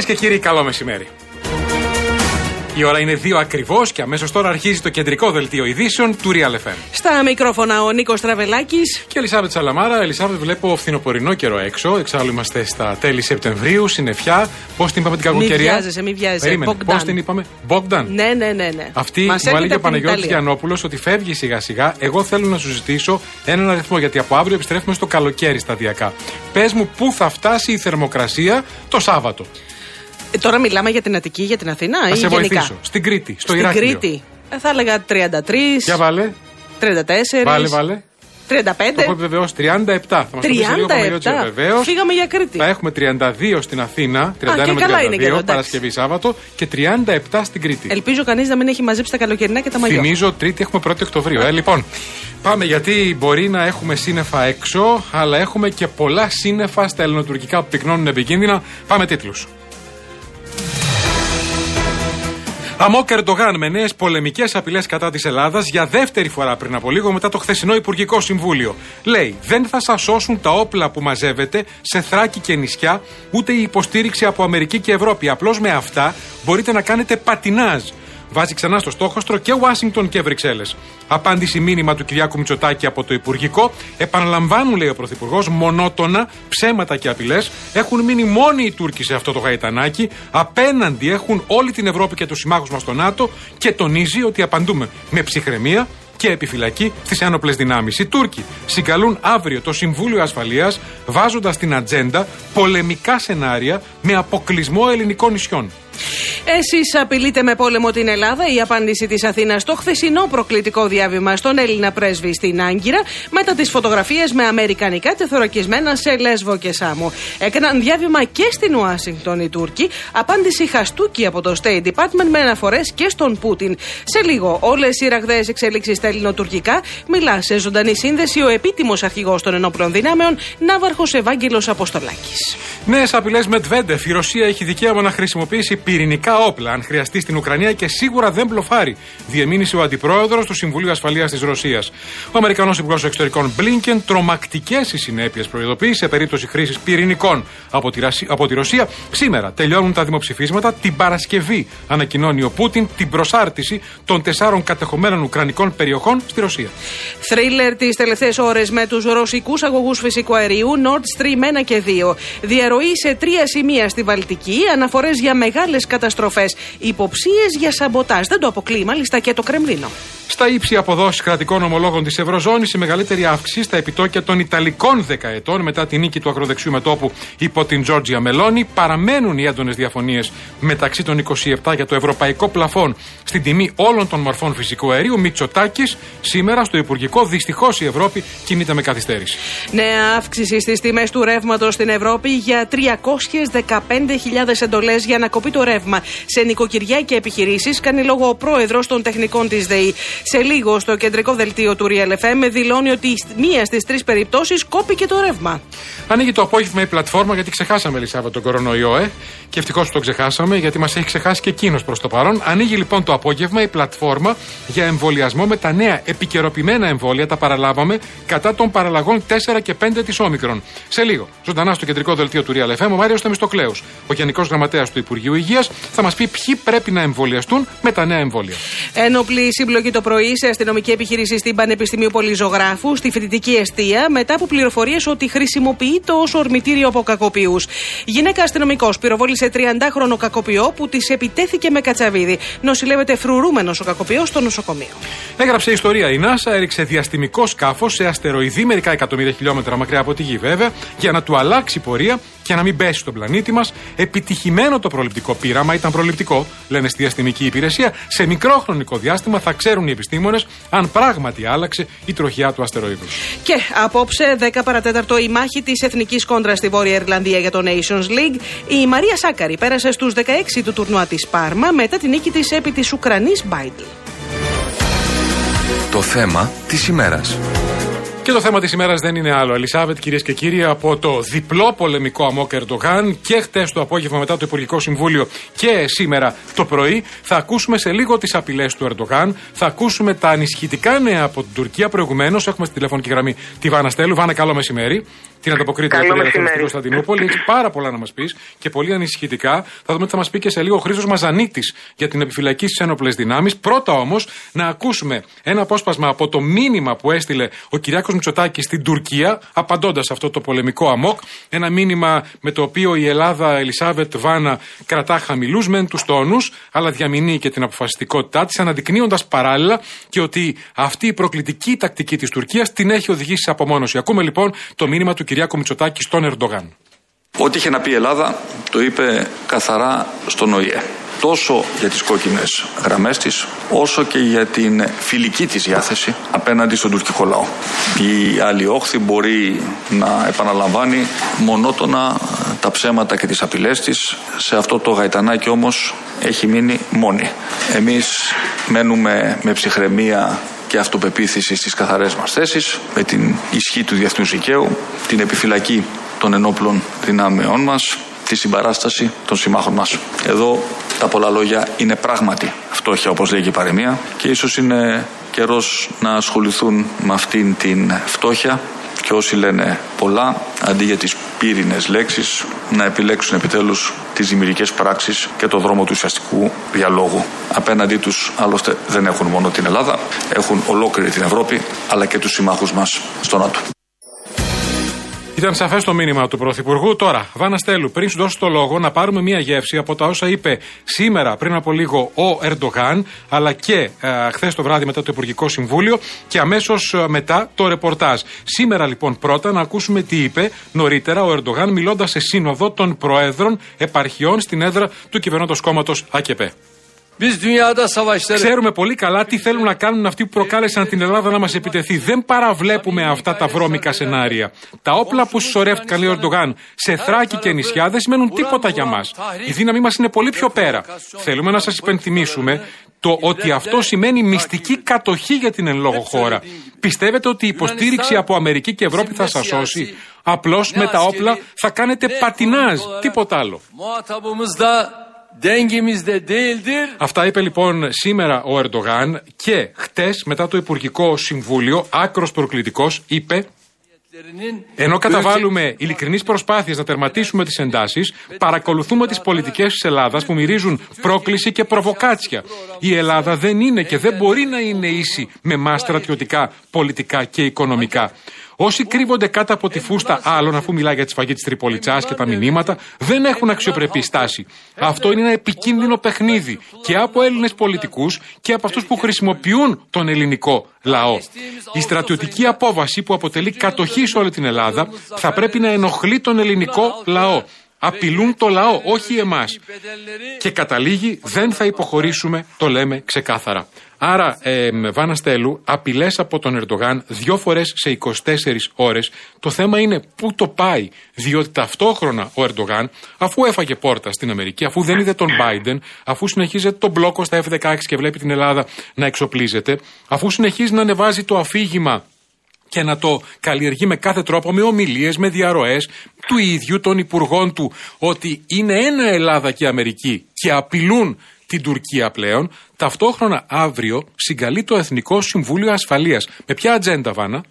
Κυρίες και κύριοι, καλό μεσημέρι. Η ώρα είναι 2 ακριβώς και αμέσως τώρα αρχίζει το κεντρικό δελτίο ειδήσεων του Real FM. Στα μικρόφωνα ο Νίκος Τραβελάκης και Ελισάβετ Σαλαμάρα. Ελισάβετ, βλέπω φθινοπορεινό καιρό έξω. Εξάλλου είμαστε στα τέλη Σεπτεμβρίου, συννεφιά. Πώς την είπαμε την κακοκαιρία? Μην βιάζεσαι. Πώς την είπαμε? Μπόγκταν. Ναι. Αυτή μου έλεγε ο Παναγιώτης Γιαννόπουλος ότι φεύγει σιγά σιγά. Εγώ θέλω να σου ζητήσω έναν αριθμό, γιατί από αύριο επιστρέφουμε στο καλοκαίρι σταδιακά. Πες μου πού θα φτάσει η θερμοκρασία το Σάββατο. Τώρα μιλάμε για την Αττική, για την Αθήνα ή γενικά? Θα σε βοηθήσω. Στην Κρήτη, στο Ηράκλειο. Στην Κρήτη. Θα έλεγα 33. Για βάλε. 34. Βάλε. 35. Το έχω επιβεβαιώσει. 37. Θα μας πει λίγο Παναγιώτης βεβαίως. Φύγαμε για Κρήτη. Θα έχουμε 32 στην Αθήνα. 31 με 32 Παρασκευή Σάββατο και 37 στην Κρήτη. Ελπίζω κανείς να μην έχει μαζέψει τα καλοκαιρινά και τα μαγιό. Θυμίζω Τρίτη έχουμε 1η Οκτωβρίου. Λοιπόν, πάμε, γιατί μπορεί να έχουμε σύννεφα έξω, αλλά έχουμε και πολλά σύννεφα στα ελληνοτουρκικά που πυκνώνουν επικίνδυνα. Πάμε τίτλους. Αμόκ Ερντογάν με νέες πολεμικές απειλές κατά της Ελλάδας για δεύτερη φορά πριν από λίγο μετά το χθεσινό Υπουργικό Συμβούλιο. Λέει: δεν θα σας σώσουν τα όπλα που μαζεύετε σε Θράκη και νησιά, ούτε η υποστήριξη από Αμερική και Ευρώπη. Απλώς με αυτά μπορείτε να κάνετε πατινάζ. Βάζει ξανά στο στόχοστρο και Ουάσιγκτον και Βρυξέλλες. Απάντηση μήνυμα του Κυριάκου Μητσοτάκη από το Υπουργικό. Επαναλαμβάνουν, λέει ο Πρωθυπουργός, μονότονα ψέματα και απειλές. Έχουν μείνει μόνοι οι Τούρκοι σε αυτό το γαϊτανάκι. Απέναντι έχουν όλη την Ευρώπη και τους συμμάχους μας στο ΝΑΤΟ. Και τονίζει ότι απαντούμε με ψυχραιμία και επιφυλακή στις ένοπλες δυνάμεις. Οι Τούρκοι συγκαλούν αύριο το Συμβούλιο Ασφαλείας, βάζοντας στην ατζέντα πολεμικά σενάρια με αποκλεισμό ελληνικών νησιών. Εσείς απειλείτε με πόλεμο την Ελλάδα. Η απάντηση της Αθήνας στο χθεσινό προκλητικό διάβημα στον Έλληνα πρέσβη στην Άγκυρα, μετά τις φωτογραφίες με αμερικανικά τεθωρακισμένα σε Λέσβο και Σάμο. Έκαναν διάβημα και στην Ουάσιγκτον οι Τούρκοι. Απάντηση χαστούκι από το State Department με αναφορές και στον Πούτιν. Σε λίγο, όλες οι ραγδαίες εξελίξεις στα ελληνοτουρκικά. Μιλά σε ζωντανή σύνδεση ο επίτιμος αρχηγός των ενόπλων δυνάμεων, Ναύαρχος Ευάγγελος Αποστολάκης. Νέες απειλές Μετβέντεφ. Η Ρωσία έχει δικαίωμα να χρησιμοποιήσει πυρηνικά όπλα αν χρειαστεί στην Ουκρανία και σίγουρα δεν μπλοφάρει, διεμήνυσε ο αντιπρόεδρος του Συμβουλίου Ασφαλείας της Ρωσίας. Ο Αμερικανός Υπουργός Εξωτερικών Μπλίνκεν, τρομακτικές οι συνέπειες, προειδοποιεί σε περίπτωση χρήσης πυρηνικών από τη Ρωσία. Σήμερα τελειώνουν τα δημοψηφίσματα. Την Παρασκευή ανακοινώνει ο Πούτιν την προσάρτηση των 4 κατεχομένων ουκρανικών περιοχών στη Ρωσία. Θρίλερ τις τελευταίες ώρες με τους ρωσικούς αγωγούς φυσικού αερίου Nord Stream 1 και 2. Διαρροή σε 3 σημεία στη Βαλτική, αναφορές για μεγάλες καταστροφές, υποψίες για σαμποτάζ. Δεν το αποκλείει μάλιστα και το Κρεμλίνο. Στα ύψη αποδόσεις κρατικών ομολόγων της Ευρωζώνης, η μεγαλύτερη αύξηση στα επιτόκια των Ιταλικών δεκαετών μετά τη νίκη του ακροδεξιού μετώπου υπό την Τζόρτζια Μελόνι. Παραμένουν οι έντονες διαφωνίες μεταξύ των 27 για το ευρωπαϊκό πλαφόν στην τιμή όλων των μορφών φυσικού αερίου. Μητσοτάκης σήμερα στο Υπουργικό. Δυστυχώς η Ευρώπη κινείται με καθυστέρηση. Νέα αύξηση στις τιμές του ρεύματος στην Ευρώπη για 315.000 εντολές για να κοπεί το ρεύμα σε νοικοκυριά και επιχειρήσεις, κάνει λόγο ο πρόεδρος των τεχνικών της ΔΕΗ. Σε λίγο στο κεντρικό δελτίο του Real FM δηλώνει ότι μία στις 3 περιπτώσεις κόπηκε το ρεύμα. Ανοίγει το απόγευμα η πλατφόρμα, γιατί ξεχάσαμε, Ελισάβετ, τον κορονοϊό, και ευτυχώς το ξεχάσαμε, γιατί μας έχει ξεχάσει και εκείνος προς το παρόν. Ανοίγει λοιπόν το απόγευμα η πλατφόρμα για εμβολιασμό με τα νέα επικαιροποιημένα εμβόλια, τα παραλάβαμε, κατά των παραλλαγών 4 και 5 της Όμικρον. Σε λίγο, ζωντανά στο κεντρικό δελτίο του Real FM, ο Μάριος Θεμιστοκλέους, ο Γενικός Γραμματέας του Υπουργείου Υγείας, θα μας πει ποιοι πρέπει να εμβολιαστούν με τα νέα εμβόλια. Ένοπλη συμπλοκή το πρωί σε αστυνομική επιχείρηση στην Πανεπιστημίου Πολυζωγράφου, στη φοιτητική εστία, μετά από πληροφορίες ότι χρησιμοποιείται ως ορμητήριο από κακοποιούς. Γυναίκα αστυνομικός πυροβόλησε 30χρονο κακοποιό που της επιτέθηκε με κατσαβίδι. Νοσηλεύεται φρουρούμενος ο κακοποιός στο νοσοκομείο. Έγραψε ιστορία. Η NASA έριξε διαστημικό σκάφος σε αστεροειδή μερικά εκατομμύρια χιλιόμετρα μακριά από τη Γη, βέβαια, για να του αλλάξει πορεία και να μην πέσει στον πλανήτη μας. Επιτυχημένο το προληπτικό πείραμα, ήταν προληπτικό, λένε στη διαστημική υπηρεσία. Σε μικρό χρονικό διάστημα θα ξέρουν οι επιστήμονες αν πράγματι άλλαξε η τροχιά του αστεροειδούς. Και απόψε, 10 παρατέταρτο, η μάχη της εθνικής κόντρας στη Βόρεια Ιρλανδία για το Nations League. Η Μαρία Σάκαρη πέρασε στους 16 του τουρνουά της Πάρμα μετά την νίκη της επί της Ουκρανής Μπάιντλ. Το θέμα της ημέρας. Και το θέμα της ημέρας δεν είναι άλλο, Ελισάβετ, κυρίες και κύριοι, από το διπλό πολεμικό αμόκ Ερντογάν και χτες το απόγευμα μετά το Υπουργικό Συμβούλιο και σήμερα το πρωί. Θα ακούσουμε σε λίγο τις απειλές του Ερντογάν, θα ακούσουμε τα ανησυχητικά νέα από την Τουρκία. Προηγουμένως έχουμε στη τηλεφωνική γραμμή τη Βάνα Στέλου. Βάνα, καλό μεσημέρι. Την ανταποκρίτρια στην Κωνσταντινούπολη. Έχει πάρα πολλά να μας πεις και πολύ ανησυχητικά. Θα δούμε τι θα μας πει και σε λίγο ο Χρήστος Μαζανίτης για την επιφυλακή στις ένοπλες δυνάμεις. Πρώτα όμως να ακούσουμε ένα απόσπασμα από το μήνυμα που έστειλε ο Κυριάκος Μητσοτάκης στην Τουρκία, απαντώντας σε αυτό το πολεμικό αμόκ. Ένα μήνυμα με το οποίο η Ελλάδα, Ελισάβετ, Βάνα, κρατά χαμηλούς μεν τους τόνους, αλλά διαμηνύει και την αποφασιστικότητά της, αναδεικνύοντας παράλληλα και ότι αυτή η προκλητική τακτική της Τουρκίας την έχει οδηγήσει σε απομόνωση. Ακούμε λοιπόν το μήνυμα του Κυριάκου Μητσοτάκη στον Ερντογάν. Ό,τι είχε να πει η Ελλάδα το είπε καθαρά στον ΟΗΕ. Τόσο για τις κόκκινες γραμμές της, όσο και για την φιλική της διάθεση απέναντι στον τουρκικό λαό. Η άλλη όχθη μπορεί να επαναλαμβάνει μονότονα τα ψέματα και τις απειλές της. Σε αυτό το γαϊτανάκι όμως έχει μείνει μόνη. Εμείς μένουμε με ψυχραιμία και αυτοπεποίθηση στις καθαρές μας θέσεις, με την ισχύ του διεθνούς δικαίου, την επιφυλακή των ενόπλων δυνάμεών μας, τη συμπαράσταση των συμμάχων μας. Εδώ τα πολλά λόγια είναι πράγματι φτώχεια, όπως λέγει η παροιμία, και ίσως είναι καιρός να ασχοληθούν με αυτήν την φτώχεια και όσοι λένε πολλά, αντί για τις πύρινες λέξεις, να επιλέξουν επιτέλους τις δημιουργικές πράξεις και το δρόμο του ουσιαστικού διαλόγου. Απέναντί τους άλλωστε δεν έχουν μόνο την Ελλάδα, έχουν ολόκληρη την Ευρώπη, αλλά και τους συμμάχους μας στο ΝΑΤΟ. Ήταν σαφές το μήνυμα του Πρωθυπουργού. Τώρα, Βάνα Στέλου, πριν σου δώσω το λόγο, να πάρουμε μια γεύση από τα όσα είπε σήμερα πριν από λίγο ο Ερντογάν, αλλά και χθες το βράδυ μετά το Υπουργικό Συμβούλιο και αμέσως μετά το ρεπορτάζ. Σήμερα λοιπόν πρώτα να ακούσουμε τι είπε νωρίτερα ο Ερντογάν μιλώντας σε σύνοδο των Προέδρων Επαρχιών στην έδρα του κυβερνώντος κόμματος ΑΚΕΠΕ. Ξέρουμε πολύ καλά τι θέλουν να κάνουν αυτοί που προκάλεσαν την Ελλάδα να μας επιτεθεί. Δεν παραβλέπουμε αυτά τα βρώμικα σενάρια. Τα όπλα που συσσωρεύτηκαν, λέει ο Ερντογάν, σε Θράκη και νησιά δεν σημαίνουν τίποτα για μας. Η δύναμή μας είναι πολύ πιο πέρα. Θέλουμε να σας υπενθυμίσουμε το ότι αυτό σημαίνει μυστική κατοχή για την εν λόγω χώρα. Πιστεύετε ότι η υποστήριξη από Αμερική και Ευρώπη θα σας σώσει? Απλώς με τα όπλα θα κάνετε πατινάζ, τίποτα άλλο. Αυτά είπε λοιπόν σήμερα ο Ερντογάν και χτες μετά το Υπουργικό Συμβούλιο, άκρος προκλητικός, είπε: ενώ καταβάλουμε ειλικρινείς προσπάθειες να τερματίσουμε τις εντάσεις, παρακολουθούμε τις πολιτικές της Ελλάδας που μυρίζουν πρόκληση και προβοκάτσια. Η Ελλάδα δεν είναι και δεν μπορεί να είναι ίση με εμάς στρατιωτικά, πολιτικά και οικονομικά. Όσοι κρύβονται κάτω από τη φούστα άλλων, αφού μιλάει για τη σφαγή της Τριπολιτσάς και τα μηνύματα, δεν έχουν αξιοπρεπή στάση. Αυτό είναι ένα επικίνδυνο παιχνίδι και από Έλληνες πολιτικούς και από αυτούς που χρησιμοποιούν τον ελληνικό λαό. Η στρατιωτική απόβαση που αποτελεί κατοχή σε όλη την Ελλάδα θα πρέπει να ενοχλεί τον ελληνικό λαό. Απειλούν το λαό, όχι εμάς. Και καταλήγει, δεν θα υποχωρήσουμε, το λέμε ξεκάθαρα. Άρα, Βάνα Στέλου, απειλές από τον Ερντογάν 2 φορές σε 24 ώρες. Το θέμα είναι πού το πάει. Διότι ταυτόχρονα ο Ερντογάν, αφού έφαγε πόρτα στην Αμερική, αφού δεν είδε τον Biden, αφού συνεχίζεται τον μπλόκο στα F-16 και βλέπει την Ελλάδα να εξοπλίζεται, αφού συνεχίζει να ανεβάζει το αφήγημα και να το καλλιεργεί με κάθε τρόπο, με ομιλίες, με διαρροές του ίδιου των υπουργών του, ότι είναι ένα Ελλάδα και Αμερική και απειλούν την Τουρκία πλέον, ταυτόχρονα αύριο συγκαλεί το Εθνικό Συμβούλιο Ασφαλείας. Με ποια ατζέντα, Βάνα?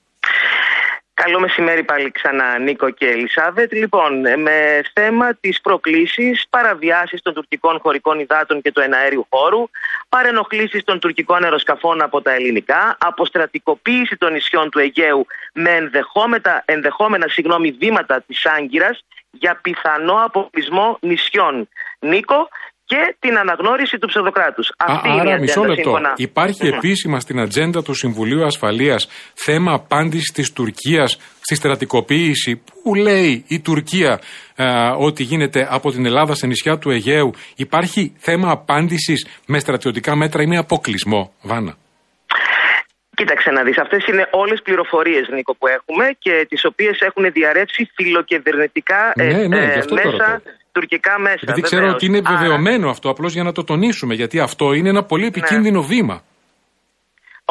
Καλό μεσημέρι πάλι ξανά, Νίκο και Ελισάβετ. Λοιπόν, με θέμα τις προκλήσεις, παραβιάσεις των τουρκικών χωρικών υδάτων και του εναέριου χώρου, παρενοχλήσεις των τουρκικών αεροσκαφών από τα ελληνικά, αποστρατικοποίηση των νησιών του Αιγαίου με ενδεχόμενα βήματα της Άγκυρας για πιθανό αποκλεισμό νησιών. Νίκο, και την αναγνώριση του ψευδοκράτους. Άρα, μισό λεπτό. Υπάρχει επίσημα στην ατζέντα του Συμβουλίου Ασφαλείας θέμα απάντησης της Τουρκίας στη στρατικοποίηση που λέει η Τουρκία ότι γίνεται από την Ελλάδα σε νησιά του Αιγαίου. Υπάρχει θέμα απάντησης με στρατιωτικά μέτρα ή με αποκλεισμό, Βάνα? Κοίταξε να δεις, αυτές είναι όλες πληροφορίες, Νίκο, που έχουμε και τις οποίες έχουν διαρρεύσει φιλοκυβερνητικά μέσα, τουρκικά μέσα. Γιατί ξέρω ότι είναι βεβαιωμένο αυτό, απλώς για να το τονίσουμε, γιατί αυτό είναι ένα πολύ επικίνδυνο βήμα.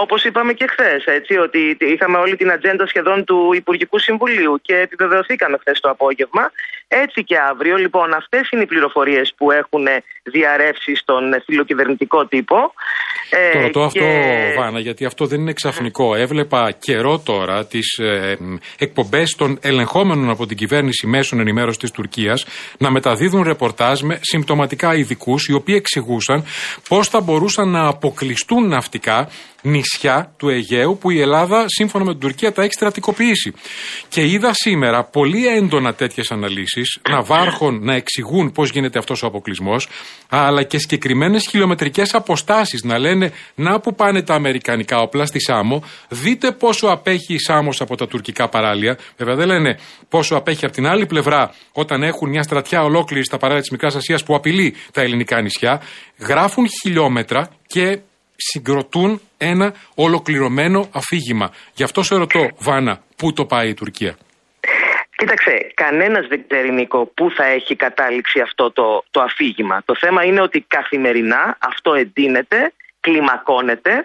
Όπως είπαμε και χθες, ότι είχαμε όλη την ατζέντα σχεδόν του Υπουργικού Συμβουλίου και επιβεβαιωθήκαμε χθες το απόγευμα. Έτσι και αύριο, λοιπόν, αυτές είναι οι πληροφορίες που έχουν διαρρεύσει στον φιλοκυβερνητικό τύπο. Το ρωτώ αυτό, Βάνα, γιατί αυτό δεν είναι ξαφνικό. Έβλεπα καιρό τώρα τις εκπομπές των ελεγχόμενων από την κυβέρνηση μέσων ενημέρωσης της Τουρκίας να μεταδίδουν ρεπορτάζ με συμπτωματικά ειδικούς, οι οποίοι εξηγούσαν πώς θα μπορούσαν να αποκλειστούν ναυτικά νησιά του Αιγαίου που η Ελλάδα, σύμφωνα με την Τουρκία, τα έχει στρατικοποιήσει. Και είδα σήμερα πολύ έντονα τέτοιες αναλύσεις, ναυάρχων να εξηγούν πώς γίνεται αυτός ο αποκλεισμός, αλλά και συγκεκριμένες χιλιομετρικές αποστάσεις να λένε να που πάνε τα αμερικανικά όπλα στη Σάμο, δείτε πόσο απέχει η Σάμος από τα τουρκικά παράλια. Βέβαια δεν λένε πόσο απέχει από την άλλη πλευρά όταν έχουν μια στρατιά ολόκληρη στα παράλια της Μικράς Ασίας που απειλεί τα ελληνικά νησιά. Γράφουν χιλιόμετρα και συγκροτούν ένα ολοκληρωμένο αφήγημα. Γι' αυτό σε ρωτώ, Βάνα, πού το πάει η Τουρκία? Κοίταξε, κανένας δεν ξέρει, Νίκο, πού θα έχει κατάληξει αυτό το αφήγημα. Το θέμα είναι ότι καθημερινά αυτό εντείνεται, κλιμακώνεται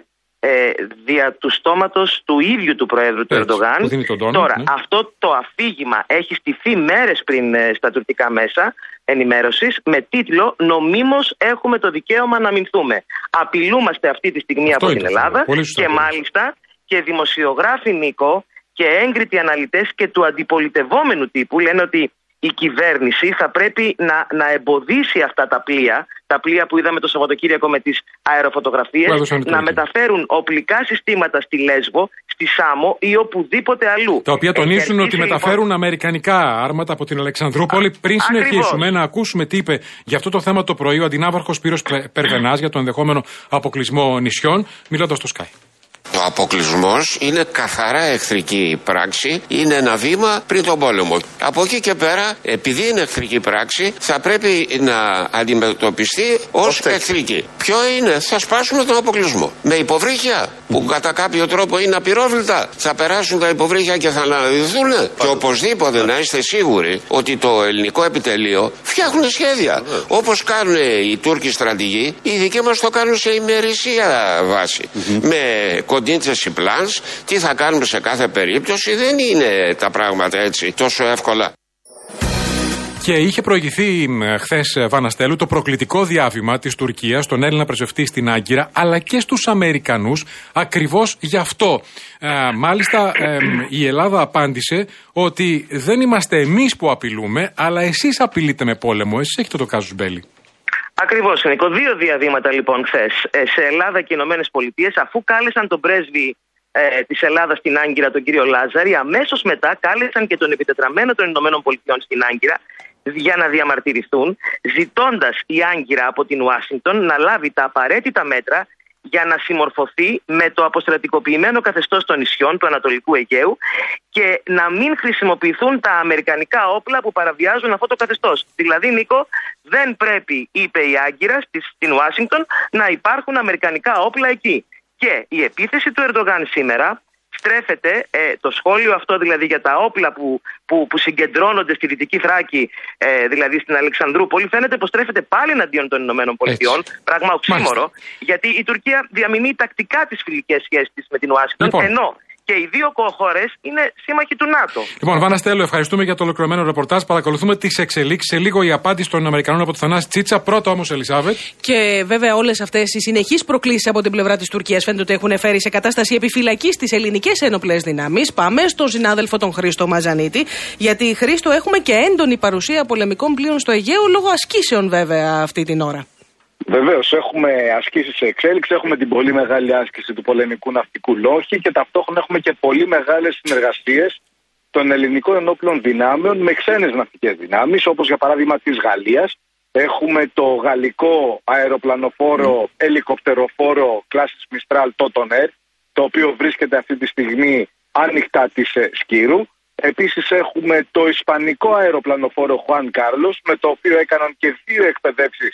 δια του στόματος του ίδιου του Προέδρου του Ερντογάν. Τώρα, αυτό το αφήγημα έχει στηθεί μέρες πριν στα τουρκικά μέσα ενημέρωσης με τίτλο «Νομίμως έχουμε το δικαίωμα να αμυνθούμε». Απειλούμαστε αυτή τη στιγμή από την Ελλάδα και μάλιστα και δημοσιογράφοι, Νίκο, και έγκριτοι αναλυτές και του αντιπολιτευόμενου τύπου λένε ότι η κυβέρνηση θα πρέπει να εμποδίσει αυτά τα πλοία που είδαμε το Σαββατοκύριακο με τις αεροφωτογραφίες, να μεταφέρουν οπλικά συστήματα στη Λέσβο, στη Σάμο ή οπουδήποτε αλλού. Τα οποία τονίζουν ότι μεταφέρουν αμερικανικά άρματα από την Αλεξανδρούπολη. Πριν συνεχίσουμε να ακούσουμε τι είπε για αυτό το θέμα το πρωί ο αντινάβαρχος Σπύρος Περβενάς για το ενδεχόμενο αποκλεισμό νησιών, μιλώντας στο Sky. Ο αποκλεισμός είναι καθαρά εχθρική πράξη, είναι ένα βήμα πριν τον πόλεμο. Από εκεί και πέρα, επειδή είναι εχθρική πράξη, θα πρέπει να αντιμετωπιστεί ως εχθρική. Ποιο είναι? Θα σπάσουμε τον αποκλεισμό. Με υποβρύχια που κατά κάποιο τρόπο είναι απειρόβλητα. Θα περάσουν τα υποβρύχια και θα αναδυθούν. Και οπωσδήποτε να είστε σίγουροι ότι το ελληνικό επιτελείο φτιάχνουν σχέδια. Όπως κάνουν οι Τούρκοι στρατηγοί, οι δικοί μας το κάνουν σε ημερησία βάση. Με contingency plans, τι θα κάνουμε σε κάθε περίπτωση, δεν είναι τα πράγματα έτσι τόσο εύκολα. Και είχε προηγηθεί χθες, Βάνα Στέλου, το προκλητικό διάβημα της Τουρκίας στον Έλληνα πρεσβευτή στην Άγκυρα, αλλά και στους Αμερικανούς, ακριβώς γι' αυτό. Μάλιστα, η Ελλάδα απάντησε ότι δεν είμαστε εμείς που απειλούμε, αλλά εσείς απειλείτε με πόλεμο. Εσείς έχετε το κάζους μπέλι. Ακριβώς, Νίκο. 2 διαδήματα λοιπόν χθες σε Ελλάδα και Ηνωμένες Πολιτείες, αφού κάλεσαν τον πρέσβη της Ελλάδας στην Άγκυρα, τον κύριο Λάζαρη, αμέσως μετά κάλεσαν και τον επιτετραμένο των Ηνωμένων Πολιτειών στην Άγκυρα για να διαμαρτυρηθούν, ζητώντας η Άγκυρα από την Ουάσιγκτον να λάβει τα απαραίτητα μέτρα για να συμμορφωθεί με το αποστρατικοποιημένο καθεστώς των νησιών του Ανατολικού Αιγαίου και να μην χρησιμοποιηθούν τα αμερικανικά όπλα που παραβιάζουν αυτό το καθεστώς. Δηλαδή, Νίκο, δεν πρέπει, είπε η Άγκυρα στην Ουάσιγκτον, να υπάρχουν αμερικανικά όπλα εκεί. Και η επίθεση του Ερντογάν σήμερα στρέφεται, το σχόλιο αυτό δηλαδή για τα όπλα που συγκεντρώνονται στη Δυτική Θράκη, δηλαδή στην Αλεξανδρούπολη, φαίνεται πως στρέφεται πάλι εναντίον των Ηνωμένων Πολιτειών. Πράγμα οξύμορο, γιατί η Τουρκία διαμηνεί τακτικά τις φιλικές σχέσεις της με την Ουάσιγκτον, ενώ και οι 2 χώρες είναι σύμμαχοι του ΝΑΤΟ. Λοιπόν, Βάνα Στέλου, ευχαριστούμε για το ολοκληρωμένο ρεπορτάζ. Παρακολουθούμε τις εξελίξεις. Σε λίγο η απάντηση των Αμερικανών από τη Θανάση Τσίτσα. Πρώτα όμως, Ελισάβετ. Και βέβαια, όλες αυτές οι συνεχείς προκλήσεις από την πλευρά της Τουρκίας φαίνεται ότι έχουν φέρει σε κατάσταση επιφυλακής τις ελληνικές ένοπλες δυνάμεις. Πάμε στον συνάδελφο τον Χρήστο Μαζανίτη. Γιατί, Χρήστο, έχουμε και έντονη παρουσία πολεμικών πλοίων στο Αιγαίο, λόγω ασκήσεων βέβαια αυτή την ώρα. Βεβαίως, έχουμε ασκήσεις σε εξέλιξη, έχουμε την πολύ μεγάλη άσκηση του πολεμικού ναυτικού Λόχη και ταυτόχρονα έχουμε και πολύ μεγάλες συνεργασίες των ελληνικών ενόπλων δυνάμεων με ξένες ναυτικές δυνάμεις, όπως για παράδειγμα της Γαλλίας. Έχουμε το γαλλικό αεροπλανοφόρο, ελικοπτεροφόρο κλάσης Mistral Toton Air, το οποίο βρίσκεται αυτή τη στιγμή άνοιχτα της Σκύρου. Επίσης έχουμε το ισπανικό αεροπλανοφόρο Juan Carlos, με το οποίο έκαναν και 2 εκπαιδεύσεις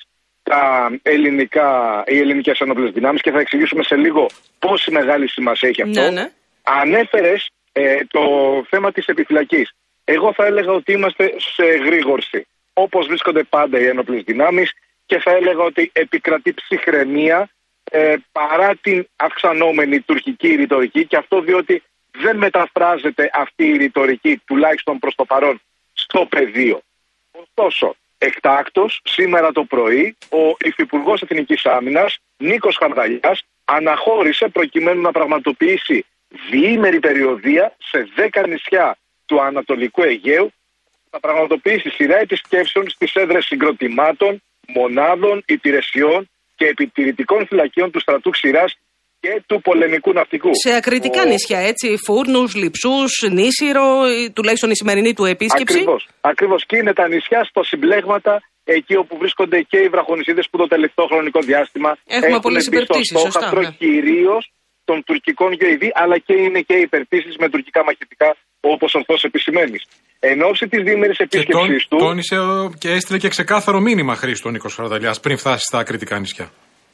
οι ελληνικές ενόπλες δυνάμεις και θα εξηγήσουμε σε λίγο πόση μεγάλη σημασία έχει αυτό. Ναι. Ανέφερες το θέμα της επιφυλακής. Εγώ θα έλεγα ότι είμαστε σε εγρήγορση, όπως βρίσκονται πάντα οι ένοπλες δυνάμεις, και θα έλεγα ότι επικρατεί ψυχραιμία παρά την αυξανόμενη τουρκική ρητορική, και αυτό διότι δεν μεταφράζεται αυτή η ρητορική, τουλάχιστον προς το παρόν, στο πεδίο. Ωστόσο, εκτάκτως, σήμερα το πρωί, ο Υφυπουργός Εθνικής Άμυνας, Νίκος Χαρδαλιάς, αναχώρησε προκειμένου να πραγματοποιήσει διήμερη περιοδεία σε 10 νησιά του Ανατολικού Αιγαίου, να πραγματοποιήσει σειρά επισκέψεων στις έδρες συγκροτημάτων, μονάδων, υπηρεσιών και επιτηρητικών φυλακίων του στρατού Ξηράς και του πολεμικού ναυτικού. Σε ακριτικά νησιά, έτσι, Φούρνους, Λειψούς, Νήσιρο, τουλάχιστον η σημερινή του επίσκεψη. Ακριβώς. Και είναι τα νησιά στο συμπλέγματα, εκεί όπου βρίσκονται και οι βραχονησίδες που το τελευταίο χρονικό διάστημα έχουμε πολλές υπερπτήσεις, σωστά. Κυρίως των τουρκικών γεωειδή, αλλά και είναι και υπερπτήσεις με τουρκικά μαχητικά, όπως ορθώς επισημαίνεις. Εν ώψη της διήμερης επίσκεψης του. Τόνισε και έστειλε και ξεκάθαρο μήνυμα, Χρήστο, Νίκος Χαρδαλιάς, πριν φτάσει στα ακριτικά νησιά.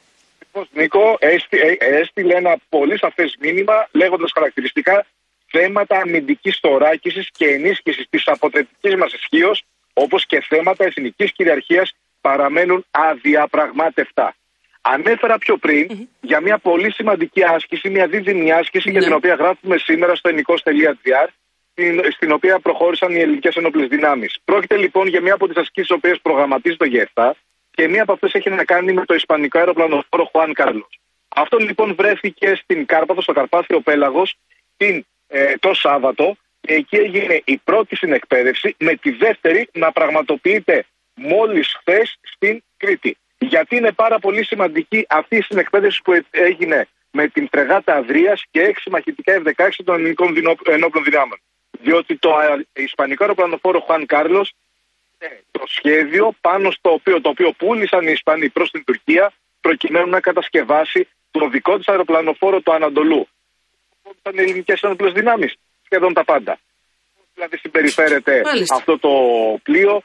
Νίκο, έστειλε ένα πολύ σαφές μήνυμα, λέγοντας χαρακτηριστικά θέματα αμυντικής θωράκισης και ενίσχυσης της αποτρεπτικής μας ισχύως, όπως και θέματα εθνικής κυριαρχίας, παραμένουν αδιαπραγμάτευτα. Ανέφερα πιο πριν για μια πολύ σημαντική άσκηση, μια δίδυμη άσκηση για την οποία γράφουμε σήμερα στο ενικός.gr, στην οποία προχώρησαν οι ελληνικές ενόπλες δυνάμεις. Πρόκειται λοιπόν για μια από τις ασκήσεις τις οποίες προγραμματίζει το ΓΕΦΤΑ και μία από αυτές έχει να κάνει με το ισπανικό αεροπλανοφόρο Χουάν Κάρλος. Αυτό λοιπόν βρέθηκε στην Κάρπαθο, στο Καρπάθιο Πέλαγος, το Σάββατο, και εκεί έγινε η πρώτη συνεκπαίδευση, με τη δεύτερη να πραγματοποιείται μόλις χθες στην Κρήτη. Γιατί είναι πάρα πολύ σημαντική αυτή η συνεκπαίδευση που έγινε με την φρεγάτα Αδρίας και 6 μαχητικά F-16 των ελληνικών ενόπλων δυνάμεων. Διότι το ισπανικό αεροπλανοφόρο Χουάν Κάρλος είναι το σχέδιο πάνω στο οποίο πούλησαν οι Ισπανοί προς την Τουρκία, προκειμένου να κατασκευάσει το δικό της αεροπλανοφόρο του Ανατολού. Πούλησαν οι ελληνικές ενόπλες δυνάμεις σχεδόν τα πάντα. Δηλαδή συμπεριφέρεται αυτό το πλοίο.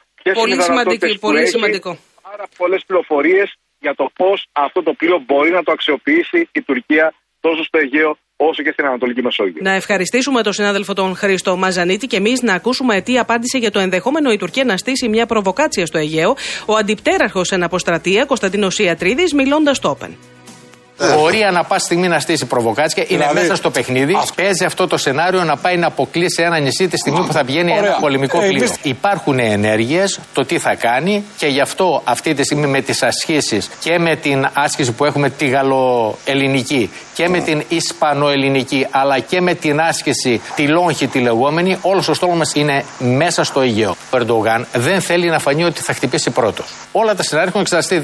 Πολύ σημαντικό. Πάρα πολλές πληροφορίες για το πώς αυτό το πλοίο μπορεί να το αξιοποιήσει η Τουρκία τόσο στο Αιγαίο όσο και στην Ανατολική Μεσόγειο. Να ευχαριστήσουμε τον συνάδελφο τον Χρήστο Μαζανίτη και εμείς να ακούσουμε τι απάντησε για το ενδεχόμενο η Τουρκία να στήσει μια προβοκάτσια στο Αιγαίο ο αντιπτέραρχος εν αποστρατεία Κωνσταντίνος Ιατρίδης, μιλώντας στο Open. Μπορεί ανά πάση στιγμή να στήσει προβοκάτσια, είναι μέσα στο παιχνίδι. Παίζει αυτό το σενάριο να πάει να αποκλείσει ένα νησί τη στιγμή που θα πηγαίνει ένα πολεμικό πλοίο. Υπάρχουν ενέργειες, το τι θα κάνει, και γι' αυτό αυτή τη στιγμή με τις ασκήσεις και με την άσκηση που έχουμε τη γαλλοελληνική και με την ισπανοελληνική, αλλά και με την άσκηση τη λόγχη τη λεγόμενη, όλος ο στόλος μας είναι μέσα στο Αιγαίο. Ο Ερντογάν δεν θέλει να φανεί ότι θα χτυπήσει πρώτος. Όλα τα σενάρια έχουν εξεταστεί.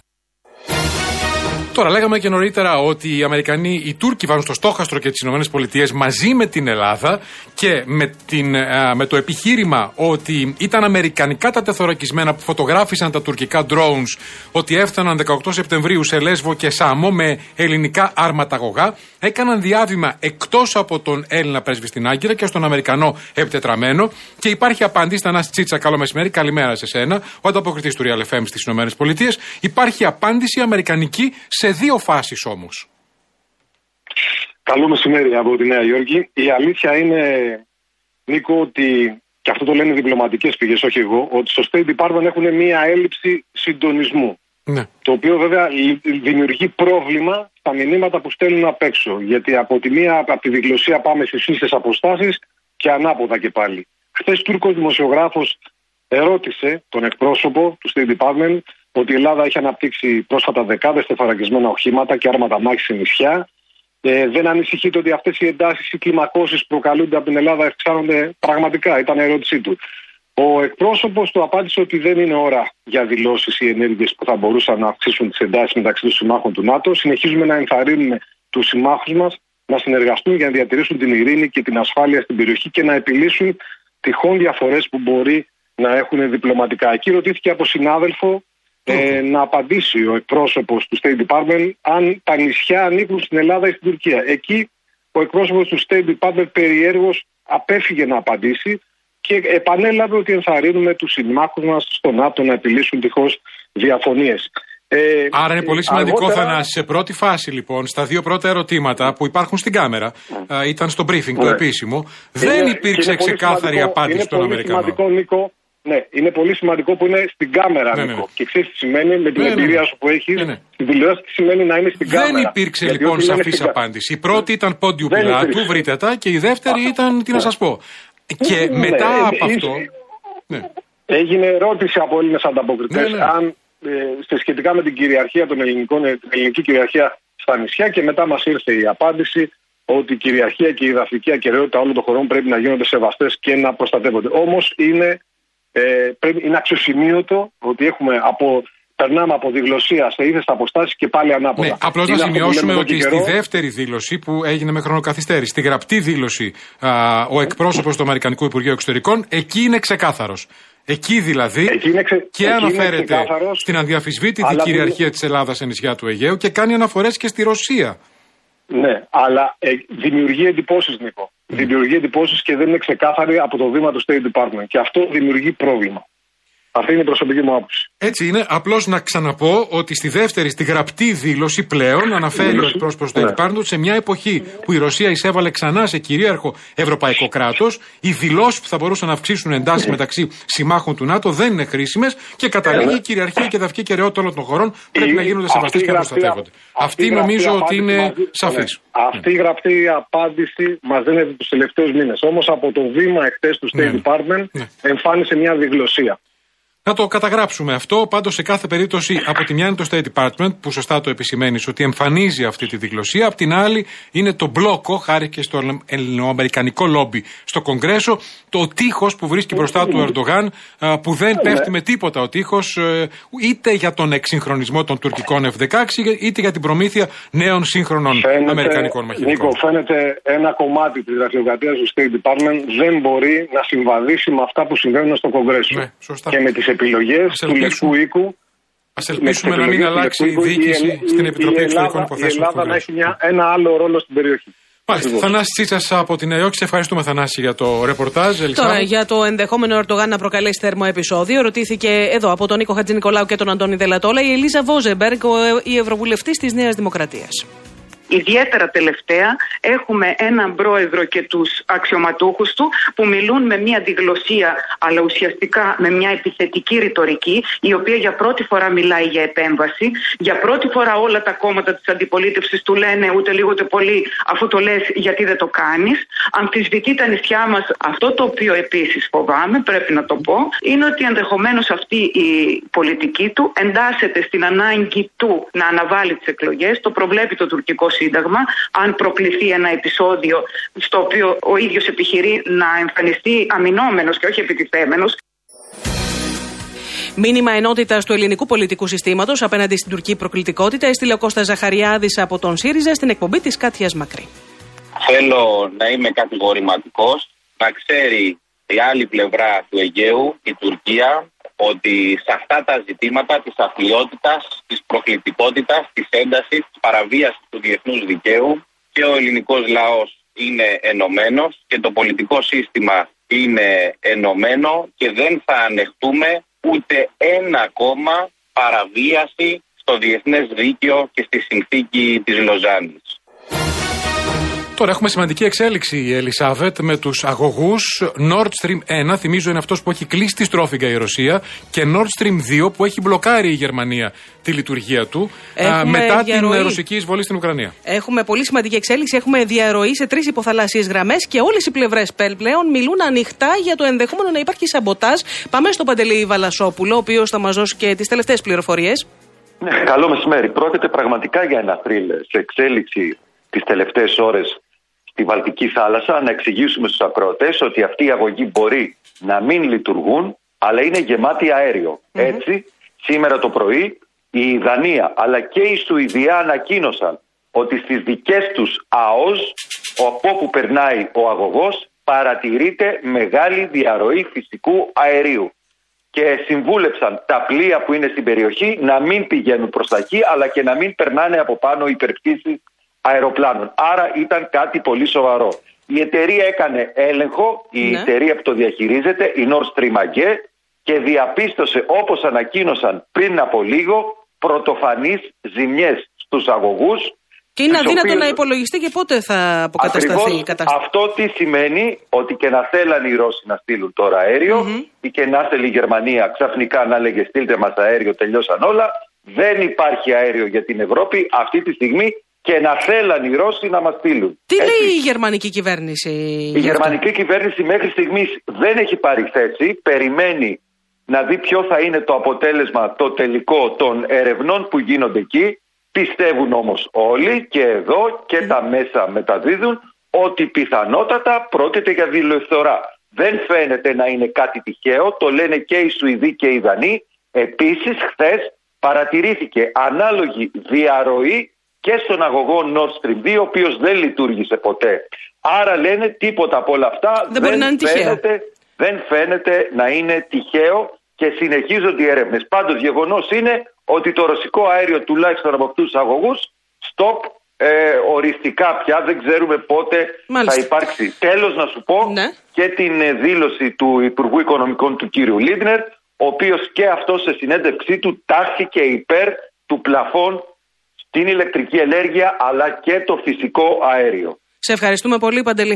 Τώρα, λέγαμε και νωρίτερα ότι οι Τούρκοι βάζουν στο στόχαστρο και τις ΗΠΑ μαζί με την Ελλάδα και με το επιχείρημα ότι ήταν αμερικανικά τα τεθωρακισμένα που φωτογράφησαν τα τουρκικά drones, ότι έφταναν 18 Σεπτεμβρίου σε Λέσβο και Σάμο με ελληνικά άρματαγωγά, έκαναν διάβημα εκτός από τον Έλληνα πρέσβη στην Άγκυρα και στον Αμερικανό επιτετραμένο. Και υπάρχει απάντηση, Θανάση Τσίτσα, καλό μεσημέρι, καλημέρα σε σένα, ο ανταποκριτής του Real FM στις ΗΠΑ. Υπάρχει απάντηση αμερικανική σε 2 φάσεις όμως. Καλό μεσημέρι από τη Νέα Υόρκη. Η αλήθεια είναι, Νίκο, ότι, και αυτό το λένε διπλωματικές πηγές, όχι εγώ, ότι στο State Department έχουν μία έλλειψη συντονισμού. Ναι. Το οποίο βέβαια δημιουργεί πρόβλημα στα μηνύματα που στέλνουν απ' έξω. Γιατί από τη διγλωσία πάμε στις ίσες αποστάσεις και ανάποδα και πάλι. Χθες Τούρκος δημοσιογράφος ερώτησε τον εκπρόσωπο του State Department ότι η Ελλάδα έχει αναπτύξει πρόσφατα δεκάδες τεθωρακισμένα οχήματα και άρματα μάχης σε νησιά. Δεν ανησυχείτε ότι αυτές οι εντάσεις ή κλιμακώσεις που προκαλούνται από την Ελλάδα αυξάνονται πραγματικά? Ήταν η ερώτησή του. Ο εκπρόσωπος του απάντησε ότι δεν είναι ώρα για δηλώσεις ή ενέργειες που θα μπορούσαν να αυξήσουν τις εντάσεις μεταξύ των συμμάχων του ΝΑΤΟ. Συνεχίζουμε να ενθαρρύνουμε τους συμμάχους μας να συνεργαστούν για να διατηρήσουν την ειρήνη και την ασφάλεια στην περιοχή και να επιλύσουν τυχόν διαφορές που μπορεί να έχουν διπλωματικά. Εκεί ρωτήθηκε από συνάδελφο να απαντήσει ο εκπρόσωπος του State Department αν τα νησιά ανήκουν στην Ελλάδα ή στην Τουρκία. Εκεί ο εκπρόσωπος του State Department περιέργως απέφυγε να απαντήσει και επανέλαβε ότι ενθαρρύνουμε τους συμμάχους μας στο ΝΑΤΟ να επιλύσουν τυχώς διαφωνίες. Άρα είναι πολύ σημαντικό, Θανάση, σε πρώτη φάση λοιπόν, στα 2 πρώτα ερωτήματα που υπάρχουν στην κάμερα, ήταν στο briefing το επίσημο, δεν υπήρξε ξεκάθαρη απάντηση των Αμερικανών. Ναι, είναι πολύ σημαντικό που είναι στην κάμερα, Νίκο. Και ξέρεις τι σημαίνει με την εμπειρία σου που έχεις. Στην τηλεόραση τι σημαίνει να είναι στην κάμερα. Δεν υπήρξε λοιπόν σαφής απάντηση. Η πρώτη ήταν Πόντιου Πιλάτου, βρείτε τα, και η δεύτερη ήταν, τι να σας πω. Και μετά από αυτό. Έγινε ερώτηση από Έλληνες ανταποκριτές αν σχετικά με την κυριαρχία των ελληνικών, την ελληνική κυριαρχία στα νησιά, και μετά μας ήρθε η απάντηση ότι η κυριαρχία και η εδαφική ακεραιότητα όλων των χωρών πρέπει να γίνονται σεβαστές και να προστατεύονται. Όμως είναι αξιοσημείωτο ότι περνάμε από διγλωσία σε ύφεστα αποστάσεις και πάλι ανάποδα. Ναι, απλώς να σημειώσουμε ότι στη δεύτερη δήλωση που έγινε με χρονοκαθυστέρηση, στη γραπτή δήλωση, ο εκπρόσωπος του Αμερικανικού Υπουργείου Εξωτερικών, εκεί είναι ξεκάθαρος. Εκεί δηλαδή και αναφέρεται στην αδιαφυσβήτητη κυριαρχία της Ελλάδας σε νησιά του Αιγαίου και κάνει αναφορές και στη Ρωσία. Ναι, αλλά δημιουργεί εντυπώσεις, Νίκο. Δημιουργεί εντυπώσεις και δεν είναι ξεκάθαρη από το βήμα του State Department. Και αυτό δημιουργεί πρόβλημα. Αυτή είναι η προσωπική μου άποψη. Έτσι είναι. Απλώς να ξαναπώ ότι στη δεύτερη, στη γραπτή δήλωση πλέον αναφέρει ο εκπρόσωπος του State Department σε μια εποχή που η Ρωσία εισέβαλε ξανά σε κυρίαρχο ευρωπαϊκό κράτος, οι δηλώσεις που θα μπορούσαν να αυξήσουν εντάσεις μεταξύ συμμάχων του ΝΑΤΟ δεν είναι χρήσιμες και καταλήγει η κυριαρχία και εδαφική κυριότητα όλων των χωρών πρέπει να γίνονται σεβαστές και να προστατεύονται. Αυτή νομίζω ότι είναι σαφής. Αυτή η γραπτή απάντηση μας δίνεται τους τελευταίους μήνες. Όμως από το βήμα εχθές του State Department εμφάνισε μια διγλωσία. Να το καταγράψουμε αυτό. Πάντως, σε κάθε περίπτωση, από τη μια είναι το State Department, που σωστά το επισημαίνεις ότι εμφανίζει αυτή τη διγλωσία. Απ' την άλλη, είναι το μπλόκο, χάρη και στο ελληνοαμερικανικό λόμπι στο Κογκρέσο, το τείχος που βρίσκει μπροστά του Ερντογάν, που δεν πέφτει με τίποτα ο τείχος, είτε για τον εξυγχρονισμό των τουρκικών F-16, είτε για την προμήθεια νέων σύγχρονων αμερικανικών μαχητικών. Νίκο, φαίνεται ένα κομμάτι της γραφειοκρατίας του State Department δεν μπορεί να συμβαδίσει με αυτά που συμβαίνουν στο Κογκρέσο. Ναι, και με τις επιλογές του Λευκού Οίκου. Ας ελπίσουμε να μην αλλάξει η διοίκηση στην Επιτροπή Εξωτερικών Υποθέσεων. Η Ελλάδα να έχει ένα άλλο ρόλο στην περιοχή. Μάλιστα. Θανάση Τσίτσας από τη Νέα Υόρκη. Σε ευχαριστούμε, Θανάση, για το ρεπορτάζ. Τώρα, για το ενδεχόμενο Ερντογάν να προκαλέσει θερμό επεισόδιο, ρωτήθηκε εδώ από τον Νίκο Χατζηνικολάου και τον Αντώνη Δελατόλα η Ελίζα Βόζεμπεργκ, η Ευρωβουλευτής της Νέας Δημοκρατίας. Ιδιαίτερα τελευταία έχουμε έναν πρόεδρο και τους αξιωματούχους του που μιλούν με μια διγλωσία, αλλά ουσιαστικά με μια επιθετική ρητορική, η οποία για πρώτη φορά μιλάει για επέμβαση. Για πρώτη φορά όλα τα κόμματα της αντιπολίτευσης του λένε ούτε λίγο ούτε πολύ, αφού το λες γιατί δεν το κάνεις. Αμφισβητεί τα νησιά μας. Αυτό το οποίο επίσης φοβάμαι, πρέπει να το πω, είναι ότι ενδεχομένως αυτή η πολιτική του εντάσσεται στην ανάγκη του να αναβάλει τις εκλογές. Το προβλέπει το τουρκικό Σύνταγμα, αν προκληθεί ένα επεισόδιο στο οποίο ο ίδιος επιχειρεί να εμφανιστεί αμυνόμενος και όχι επιτιθέμενος. Μήνυμα ενότητας του ελληνικού πολιτικού συστήματος απέναντι στην τουρκική προκλητικότητα έστειλε ο Κώστας Ζαχαριάδης από τον ΣΥΡΙΖΑ στην εκπομπή της Κάτιας Μακρύ. Θέλω να είμαι κατηγορηματικός, να ξέρει η άλλη πλευρά του Αιγαίου, η Τουρκία, ότι σε αυτά τα ζητήματα της αθλιότητας, της προκλητικότητας, της έντασης, της παραβίασης του διεθνούς δικαίου και ο ελληνικός λαός είναι ενωμένος και το πολιτικό σύστημα είναι ενωμένο και δεν θα ανεχτούμε ούτε ένα κόμμα παραβίαση στο διεθνές δίκαιο και στη συνθήκη της Λοζάνης. Τώρα έχουμε σημαντική εξέλιξη, η Ελισάβετ, με τους αγωγούς Nord Stream 1, θυμίζω είναι αυτός που έχει κλείσει τη στρόφιγγα η Ρωσία, και Nord Stream 2 που έχει μπλοκάρει η Γερμανία τη λειτουργία του μετά την ρωσική εισβολή στην Ουκρανία. Έχουμε πολύ σημαντική εξέλιξη, έχουμε διαρροή σε 3 υποθαλάσσιες γραμμές και όλες οι πλευρές πλέον μιλούν ανοιχτά για το ενδεχόμενο να υπάρχει σαμποτάζ. Πάμε στον Παντελή Βαλασόπουλο, ο οποίος θα μας δώσει και τις τελευταίες πληροφορίες. Ναι, καλό μεσημέρι. Πρόκειται πραγματικά για ένα θρύλ σε εξέλιξη τις τελευταίες ώρες στη Βαλτική θάλασσα. Να εξηγήσουμε στους ακροατές ότι αυτοί οι αγωγοί μπορεί να μην λειτουργούν, αλλά είναι γεμάτοι αέριο. Έτσι, σήμερα το πρωί η Δανία αλλά και η Σουηδία ανακοίνωσαν ότι στις δικές τους ΑΟΣ, από όπου περνάει ο αγωγός, παρατηρείται μεγάλη διαρροή φυσικού αερίου. Και συμβούλεψαν τα πλοία που είναι στην περιοχή να μην πηγαίνουν προς τα εκεί, αλλά και να μην περνάνε από πάνω υπερπτήσεις αεροπλάνων. Άρα ήταν κάτι πολύ σοβαρό. Η εταιρεία έκανε έλεγχο, η εταιρεία που το διαχειρίζεται, η Nord Stream AG, και διαπίστωσε, όπως ανακοίνωσαν πριν από λίγο, πρωτοφανείς ζημιές στους αγωγούς Και είναι αδύνατο να υπολογιστεί και πότε θα αποκατασταθεί η κατάσταση. Αυτό τι σημαίνει? Ότι και να θέλαν οι Ρώσοι να στείλουν τώρα αέριο ή και να θέλει η Γερμανία ξαφνικά να λέγε στείλτε μας αέριο, τελειώσαν όλα. Δεν υπάρχει αέριο για την Ευρώπη αυτή τη στιγμή και να θέλαν οι Ρώσοι να μας στείλουν. Τι λέει η γερμανική κυβέρνηση? Η γερμανική κυβέρνηση μέχρι στιγμής δεν έχει πάρει θέση. Περιμένει να δει ποιο θα είναι το αποτέλεσμα το τελικό των ερευνών που γίνονται εκεί. Πιστεύουν όμως όλοι και εδώ και τα μέσα μεταδίδουν ότι πιθανότατα πρόκειται για δηλωθορά. Δεν φαίνεται να είναι κάτι τυχαίο, το λένε και οι Σουηδοί και οι Δανείοι. Επίσης χθες παρατηρήθηκε ανάλογη διαρροή και στον αγωγό Nord Stream 2, ο οποίος δεν λειτουργήσε ποτέ. Άρα λένε τίποτα από όλα αυτά δεν φαίνεται να είναι τυχαίο και συνεχίζονται οι έρευνες. Πάντως γεγονός είναι ότι το ρωσικό αέριο τουλάχιστον από αυτούς τους αγωγούς stop οριστικά πια, δεν ξέρουμε πότε θα υπάρξει. Τέλος να σου πω και την δήλωση του Υπουργού Οικονομικών του κύριου Λίντνερ, ο οποίος και αυτό σε συνέντευξή του τάχθηκε υπέρ του πλαφών στην ηλεκτρική ενέργεια αλλά και το φυσικό αέριο. Σε ευχαριστούμε πολύ, Παντελή.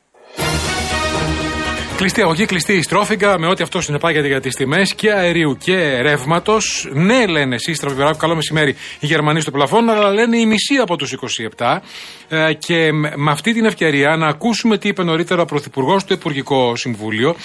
Κλειστή αγωγή, κλειστή η στρόφιγγα, με ό,τι αυτό συνεπάγεται για τις τιμές και αερίου και ρεύματος. Ναι, λένε εσείς, Στραβιβεράκου, καλό μεσημέρι, οι Γερμανοί στο πλαφόν, αλλά λένε η μισή από τους 27. Και με αυτή την ευκαιρία να ακούσουμε τι είπε νωρίτερα ο Πρωθυπουργός στο Υπουργικό Συμβούλιο,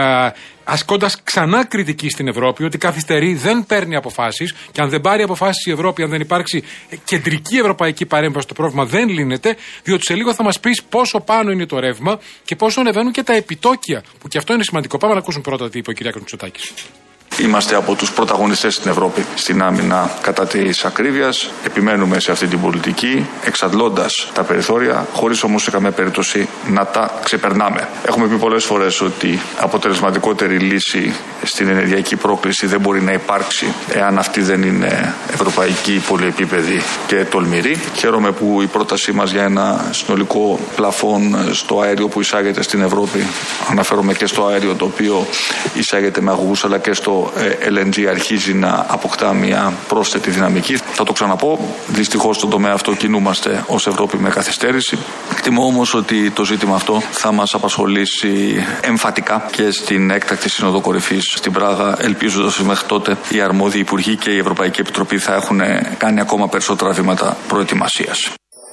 ασκώντας ξανά κριτική στην Ευρώπη ότι καθυστερεί, δεν παίρνει αποφάσεις και αν δεν πάρει αποφάσεις η Ευρώπη, αν δεν υπάρξει κεντρική ευρωπαϊκή παρέμβαση, το πρόβλημα δεν λύνεται, διότι σε λίγο θα μας πεις πόσο πάνω είναι το ρεύμα και πόσο ανεβαίνουν και τα επιτόκια, που και αυτό είναι σημαντικό. Πάμε να ακούσουμε πρώτα τι είπε ο κ. Μητσοτάκης. Είμαστε από τους πρωταγωνιστές στην Ευρώπη στην άμυνα κατά της ακρίβειας. Επιμένουμε σε αυτή την πολιτική, εξαντλώντας τα περιθώρια, χωρίς όμως σε καμία περίπτωση να τα ξεπερνάμε. Έχουμε πει πολλές φορές ότι αποτελεσματικότερη λύση στην ενεργειακή πρόκληση δεν μπορεί να υπάρξει εάν αυτή δεν είναι ευρωπαϊκή, πολυεπίπεδη και τολμηρή. Χαίρομαι που η πρότασή μας για ένα συνολικό πλαφόν στο αέριο που εισάγεται στην Ευρώπη, αναφέρομαι και στο αέριο το οποίο εισάγεται με αγωγούς αλλά και στο LNG, αρχίζει να αποκτά μια πρόσθετη δυναμική. Θα το ξαναπώ, δυστυχώς στον τομέα αυτό κινούμαστε ως Ευρώπη με καθυστέρηση. Εκτιμώ όμως ότι το ζήτημα αυτό θα μας απασχολήσει εμφατικά και στην έκτακτη Σύνοδο Κορυφής στην Πράγα, ελπίζοντας ότι μέχρι τότε οι αρμόδιοι υπουργοί και η Ευρωπαϊκή Επιτροπή θα έχουν κάνει ακόμα περισσότερα βήματα προετοιμασίας.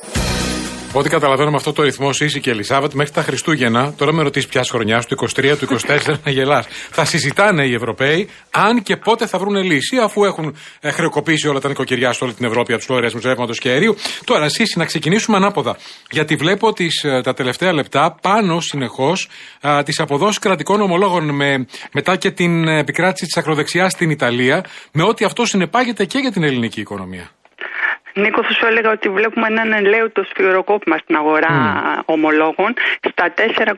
Ό,τι καταλαβαίνω με αυτό το ρυθμό, Σύση και Ελισάβετ, μέχρι τα Χριστούγεννα, τώρα με ρωτήσει ποια χρονιά, του 23, του 24, να γελάς. Θα συζητάνε οι Ευρωπαίοι αν και πότε θα βρουν λύση, αφού έχουν χρεοκοπήσει όλα τα νοικοκυριά σε όλη την Ευρώπη από τους λογαριασμούς ρεύματος και αερίου. Τώρα, Σύση, να ξεκινήσουμε ανάποδα. Γιατί βλέπω τα τελευταία λεπτά πάνω συνεχώς τις αποδόσεις κρατικών ομολόγων μετά και την επικράτηση της ακροδεξιάς στην Ιταλία, με ό,τι αυτό συνεπάγεται και για την ελληνική οικονομία. Νίκο, θα σου έλεγα ότι βλέπουμε έναν ελαίουτο σφυροκόπημα στην αγορά ομολόγων. Στα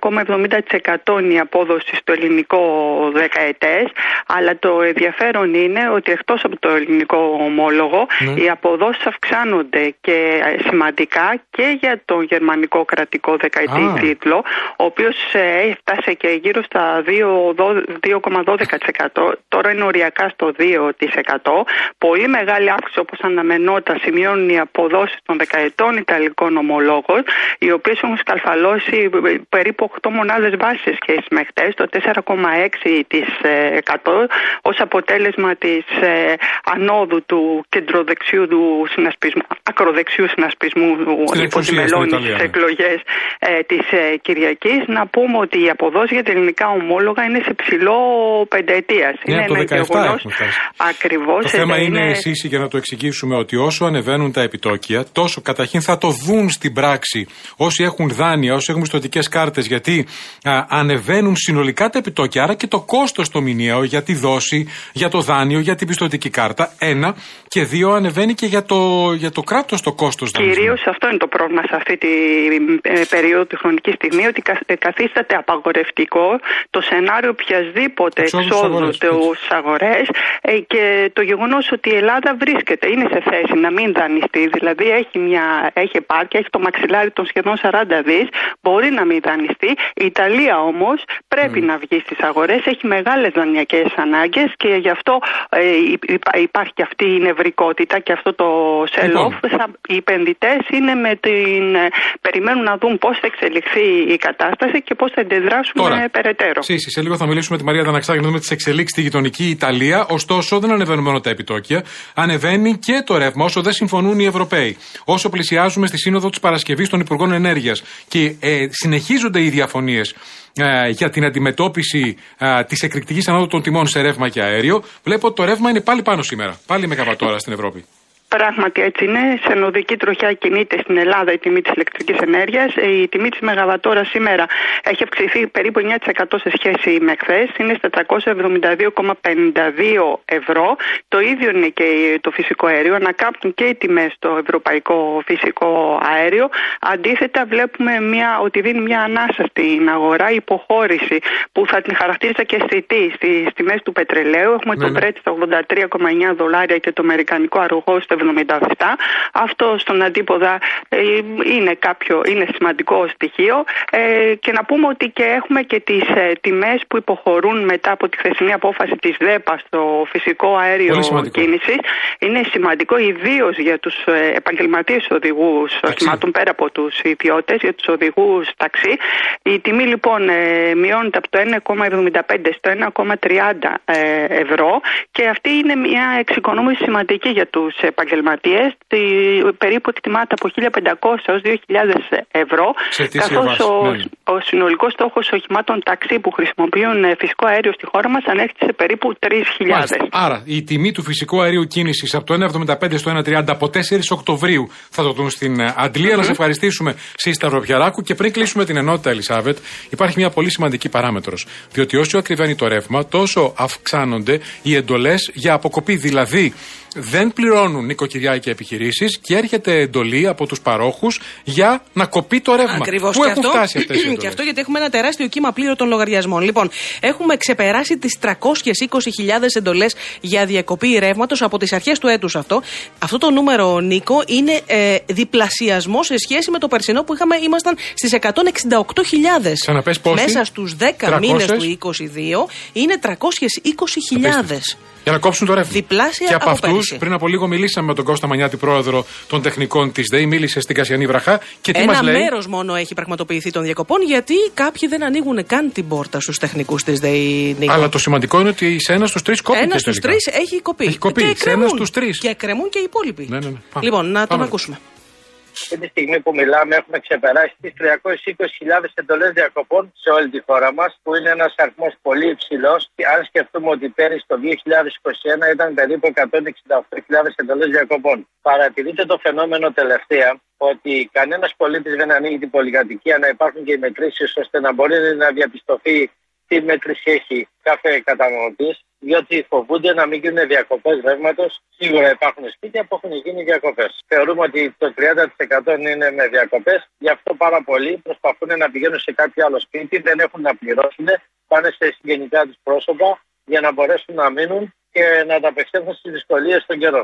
4,70% είναι η απόδοση στο ελληνικό δεκαετές. Αλλά το ενδιαφέρον είναι ότι εκτός από το ελληνικό ομόλογο, οι αποδόσεις αυξάνονται και σημαντικά και για το γερμανικό κρατικό δεκαετή τίτλο, ο οποίος έφτασε και γύρω στα 2,12%. Τώρα είναι οριακά στο 2%. Πολύ μεγάλη αύξηση όπως αναμενόταν σημειώνουν οι αποδόσεις των δεκαετών ιταλικών ομολόγων, οι οποίες έχουν σκαλφαλώσει περίπου 8 μονάδες βάσης σχέση με χτες, το 4,6% ως αποτέλεσμα της ανόδου του κεντροδεξιού του συνασπισμού, ακροδεξιού συνασπισμού υπό τη Μελώνη στις εκλογές της Κυριακής. Να πούμε ότι οι αποδόσεις για τα ελληνικά ομόλογα είναι σε ψηλό πενταετίας. Είναι ένα γεγονός ακριβώς. Το θέμα είναι εσείς, για να το εξηγήσουμε, ότι όσο ανεβαίνουν τα επιτόκια, τόσο καταρχήν θα το δουν στην πράξη όσοι έχουν δάνεια, όσοι έχουν πιστωτικές κάρτες, γιατί ανεβαίνουν συνολικά τα επιτόκια, άρα και το κόστος το μηνιαίο για τη δόση, για το δάνειο, για την πιστωτική κάρτα. Ένα. Και δύο, ανεβαίνει και για το κράτος το κόστος. Κυρίως αυτό είναι το πρόβλημα σε αυτή τη περίοδο, τη χρονική στιγμή, ότι καθίσταται απαγορευτικό το σενάριο οποιασδήποτε εξόδου στις αγορές και το γεγονός ότι η Ελλάδα είναι σε θέση να μην δανείζει δανειστεί, δηλαδή έχει επάρκεια, έχει το μαξιλάρι των σχεδόν 40 δις, μπορεί να μην δανειστεί. Η Ιταλία όμως πρέπει να βγει στις αγορές, έχει μεγάλες δανειακές ανάγκες και γι' αυτό υπάρχει και αυτή η νευρικότητα και αυτό το sell-off. Οι επενδυτές είναι περιμένουν να δουν πώς θα εξελιχθεί η κατάσταση και πώς θα αντιδράσουν περαιτέρω. Σε λίγο θα μιλήσουμε με τη Μαρία Δαναξάκη να δούμε τις εξελίξεις στη γειτονική Ιταλία. Ωστόσο, δεν ανεβαίνουν μόνο τα επιτόκια, ανεβαίνει και το ρεύμα όσο δεν συμφωνούν οι Ευρωπαίοι. Όσο πλησιάζουμε στη Σύνοδο της Παρασκευής των Υπουργών Ενέργειας και συνεχίζονται οι διαφωνίες για την αντιμετώπιση της εκρηκτικής ανόδου των τιμών σε ρεύμα και αέριο, βλέπω ότι το ρεύμα είναι πάλι πάνω σήμερα. Πάλι μεγαβατόρα στην Ευρώπη. Πράγματι έτσι είναι. Σε νοδική τροχιά κινείται στην Ελλάδα η τιμή της ηλεκτρικής ενέργειας. Η τιμή της μεγαβατόρα σήμερα έχει αυξηθεί περίπου 9% σε σχέση με χθες. Είναι στα 372,52 ευρώ. Το ίδιο είναι και το φυσικό αέριο. Ανακάμπτουν και οι τιμές στο ευρωπαϊκό φυσικό αέριο. Αντίθετα βλέπουμε ότι δίνει μια ανάσα στην αγορά, υποχώρηση που θα την χαρακτήριζα και αισθητή στις τιμές του πετρελαίου. Έχουμε το Brent στα $83,9 και το αμερικανικό αργό στο 77. Αυτό στον αντίποδα είναι σημαντικό στοιχείο και να πούμε ότι και έχουμε και τις τιμές που υποχωρούν μετά από τη χθεσινή απόφαση της ΔΕΠΑ στο φυσικό αέριο κίνησης. Είναι σημαντικό ιδίως για τους επαγγελματίες οδηγούς οχημάτων πέρα από τους ιδιώτες, για τους οδηγούς ταξί. Η τιμή λοιπόν μειώνεται από το 1,75 στο 1,30 ευρώ και αυτή είναι μια εξοικονόμηση σημαντική για τους επαγγελματίες, περίπου εκτιμάται από 1.500 έως 2.000 ευρώ, καθώς ο συνολικός στόχος οχημάτων ταξί που χρησιμοποιούν φυσικό αέριο στη χώρα μας ανέρχεται σε περίπου 3.000. Άρα η τιμή του φυσικού αερίου κίνησης από το 1,75 στο 1,30 από 4 Οκτωβρίου θα το δουν στην Αντλία. Να σε ευχαριστήσουμε, Σύστα Ροπιαράκου. Και πριν κλείσουμε την ενότητα, Ελισάβετ, υπάρχει μια πολύ σημαντική παράμετρος. Διότι όσο ακριβένει το ρεύμα, τόσο αυξάνονται οι εντολές για αποκοπή. Δηλαδή, δεν πληρώνουν νοικοκυριά και επιχειρήσεις και έρχεται εντολή από τους παρόχους για να κοπεί το ρεύμα. Ακριβώς. Πού έχουν φτάσει αυτές οι εντολές? Και αυτό γιατί έχουμε ένα τεράστιο κύμα πλήρωτων λογαριασμών. Λοιπόν, έχουμε ξεπεράσει τις 320.000 εντολές για διακοπή ρεύματος από τις αρχές του έτους αυτό. Αυτό το νούμερο, Νίκο, είναι διπλασιασμό σε σχέση με το περσινό που ήμασταν στις 168.000. Ξαναπες πόσοι? Μέσα στους 10 μήνες του 2022 είναι 320.000. Για να κόψουν το ρεύμα. Διπλάσια και από αυτούς, πέρυσι. πριν από λίγο μιλήσαμε με τον Κώστα Μανιάτη, πρόεδρο των τεχνικών της ΔΕΗ, μίλησε στην Κασιανή Βραχά. Και τι μας λέει? Ένα μέρος μόνο έχει πραγματοποιηθεί των διακοπών, γιατί κάποιοι δεν ανοίγουν καν την πόρτα στους τεχνικούς της ΔΕΗ. Αλλά το σημαντικό είναι ότι σε ένα στους τρεις κόπηκε. Ένα στους τρεις έχει κοπεί. Έχει κοπεί. Και σε ένα στους τρεις. Και κρεμούν και οι υπόλοιποι. Ναι. Λοιπόν, να τον ακούσουμε. Αυτή τη στιγμή που μιλάμε έχουμε ξεπεράσει τις 320.000 εντολές διακοπών σε όλη τη χώρα μας, που είναι ένας αριθμός πολύ υψηλός. Αν σκεφτούμε ότι πέρυσι το 2021 ήταν περίπου 168.000 εντολές διακοπών. Παρατηρείται το φαινόμενο τελευταία ότι κανένας πολίτης δεν ανοίγει την πολυκατοικία, να υπάρχουν και οι μετρήσεις ώστε να μπορεί να διαπιστωθεί τι μέτρηση έχει κάθε καταναλωτής, διότι φοβούνται να μην γίνουν διακοπές ρεύματος. Σίγουρα υπάρχουν σπίτια που έχουν γίνει διακοπές. Θεωρούμε ότι το 30% είναι με διακοπές, γι' αυτό πάρα πολλοί προσπαθούν να πηγαίνουν σε κάποιο άλλο σπίτι, δεν έχουν να πληρώσουν, πάνε σε συγγενικά τους πρόσωπα για να μπορέσουν να μείνουν και να ανταπεξέλθουν στις δυσκολίες των καιρών.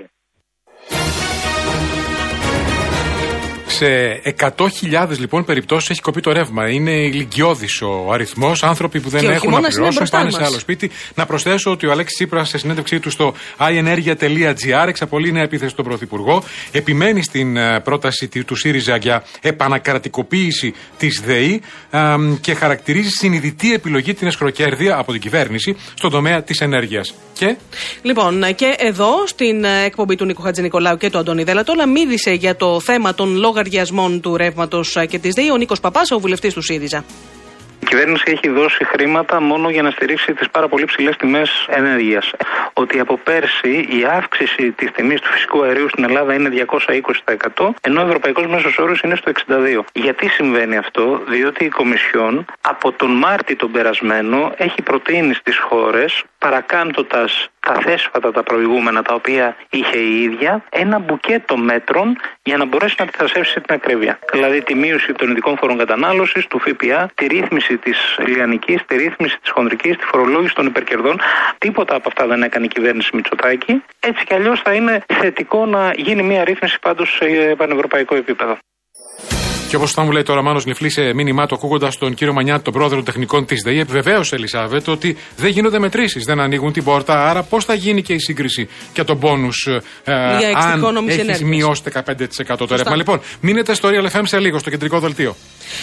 Σε 100.000 λοιπόν περιπτώσεις έχει κοπεί το ρεύμα. Είναι ηλικιώδης ο αριθμός. Άνθρωποι που δεν έχουν να πληρώσουν πάνε σε άλλο σπίτι. Να προσθέσω ότι ο Αλέξης Τσίπρας σε συνέντευξή του στο iEnergia.gr εξαπολύει νέα επίθεση στον Πρωθυπουργό. Επιμένει στην πρόταση του ΣΥΡΙΖΑ για επανακρατικοποίηση της ΔΕΗ και χαρακτηρίζει συνειδητή επιλογή την εσχροκέρδεια από την κυβέρνηση στον τομέα της ενέργειας. Λοιπόν, και εδώ στην εκπομπή του Νίκου Χατζηνικολάου και του Αντώνη Δελατόλα μίλησε για το θέμα των λογαριασμών του ρεύματος και της ΔΕΗ ο Νίκος Παπάς, ο βουλευτής του ΣΥΡΙΖΑ. Η κυβέρνηση έχει δώσει χρήματα μόνο για να στηρίξει τις πάρα πολύ ψηλές τιμές ενέργειας. Ότι από πέρσι η αύξηση της τιμής του φυσικού αερίου στην Ελλάδα είναι 220%, ενώ ο ευρωπαϊκός μέσος όρος είναι στο 62%. Γιατί συμβαίνει αυτό? Διότι η Κομισιόν από τον Μάρτιο τον περασμένο έχει προτείνει στις χώρες παρακάμπτοντας τα θέσφατα τα προηγούμενα τα οποία είχε η ίδια, ένα μπουκέτο μέτρων για να μπορέσει να αντιθασέψει την ακρίβεια. Δηλαδή τη μείωση των ειδικών φόρων κατανάλωσης, του ΦΠΑ, τη ρύθμιση της λιανικής, τη ρύθμιση της χονδρικής, τη φορολόγηση των υπερκερδών. Τίποτα από αυτά δεν έκανε η κυβέρνηση Μητσοτάκη. Έτσι κι αλλιώς θα είναι θετικό να γίνει μια ρύθμιση πάντως σε πανευρωπαϊκό επίπεδο. Και όπως θα μου λέει τώρα Μάνος Νιφλή σε μήνυμά του, ακούγοντας τον κύριο Μανιάτη, τον πρόεδρο τεχνικών της ΔΕΗ, επιβεβαίωσε, Ελισάβετ, ότι δεν γίνονται μετρήσεις, δεν ανοίγουν την πόρτα. Άρα πώς θα γίνει και η σύγκριση και το μπόνους αν έχεις μειώσει 15% το ρεύμα. Λοιπόν, μείνετε στο Real FM σε λίγο, στο κεντρικό δελτίο.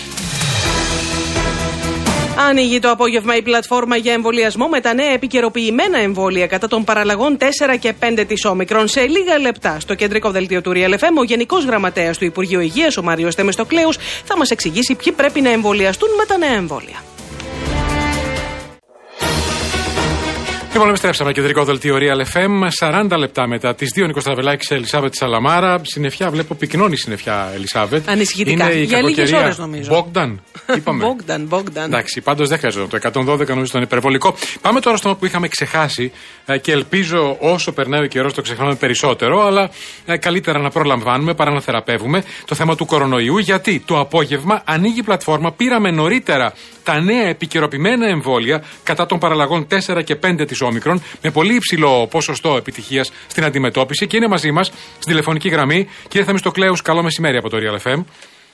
Ανοίγει το απόγευμα η πλατφόρμα για εμβολιασμό με τα νέα επικαιροποιημένα εμβόλια κατά των παραλλαγών 4 και 5 της Όμικρον. Σε λίγα λεπτά, στο κεντρικό δελτίο του Real FM, ο Γενικός Γραμματέας του Υπουργείου Υγείας, ο Μάριος Θεμιστοκλέους, θα μας εξηγήσει ποιοι πρέπει να εμβολιαστούν με τα νέα εμβόλια. Λοιπόν, επιστρέψαμε κεντρικό δελτίο Real FM. 40 λεπτά μετά τις 2 Νίκο Στραβελάκη σε Ελισάβετ Σαλαμάρα. Συννεφιά, βλέπω πυκνώνει συννεφιά, Ελισάβετ. Ανησυχητικά. Είναι για λίγες ώρες νομίζω. Μπόγκταν. Είπαμε. Bogdan. Εντάξει, πάντως δεν χρειάζεται. Το 112 νομίζω ήταν υπερβολικό. Πάμε τώρα στο που είχαμε ξεχάσει και ελπίζω όσο περνάει ο καιρός το ξεχνάμε περισσότερο. Αλλά καλύτερα να προλαμβάνουμε παρά να θεραπεύουμε το θέμα του κορονοϊού. Γιατί το απόγευμα ανοίγει η πλατφόρμα. Πήραμε νωρίτερα τα νέα επικαιροποιημένα εμβόλια κατά των παραλλαγών 4 και 5 της Όμικρον με πολύ υψηλό ποσοστό επιτυχίας στην αντιμετώπιση και είναι μαζί μας στην τηλεφωνική γραμμή. Κύριε Θεμιστοκλέους, καλό μεσημέρι από το Real FM.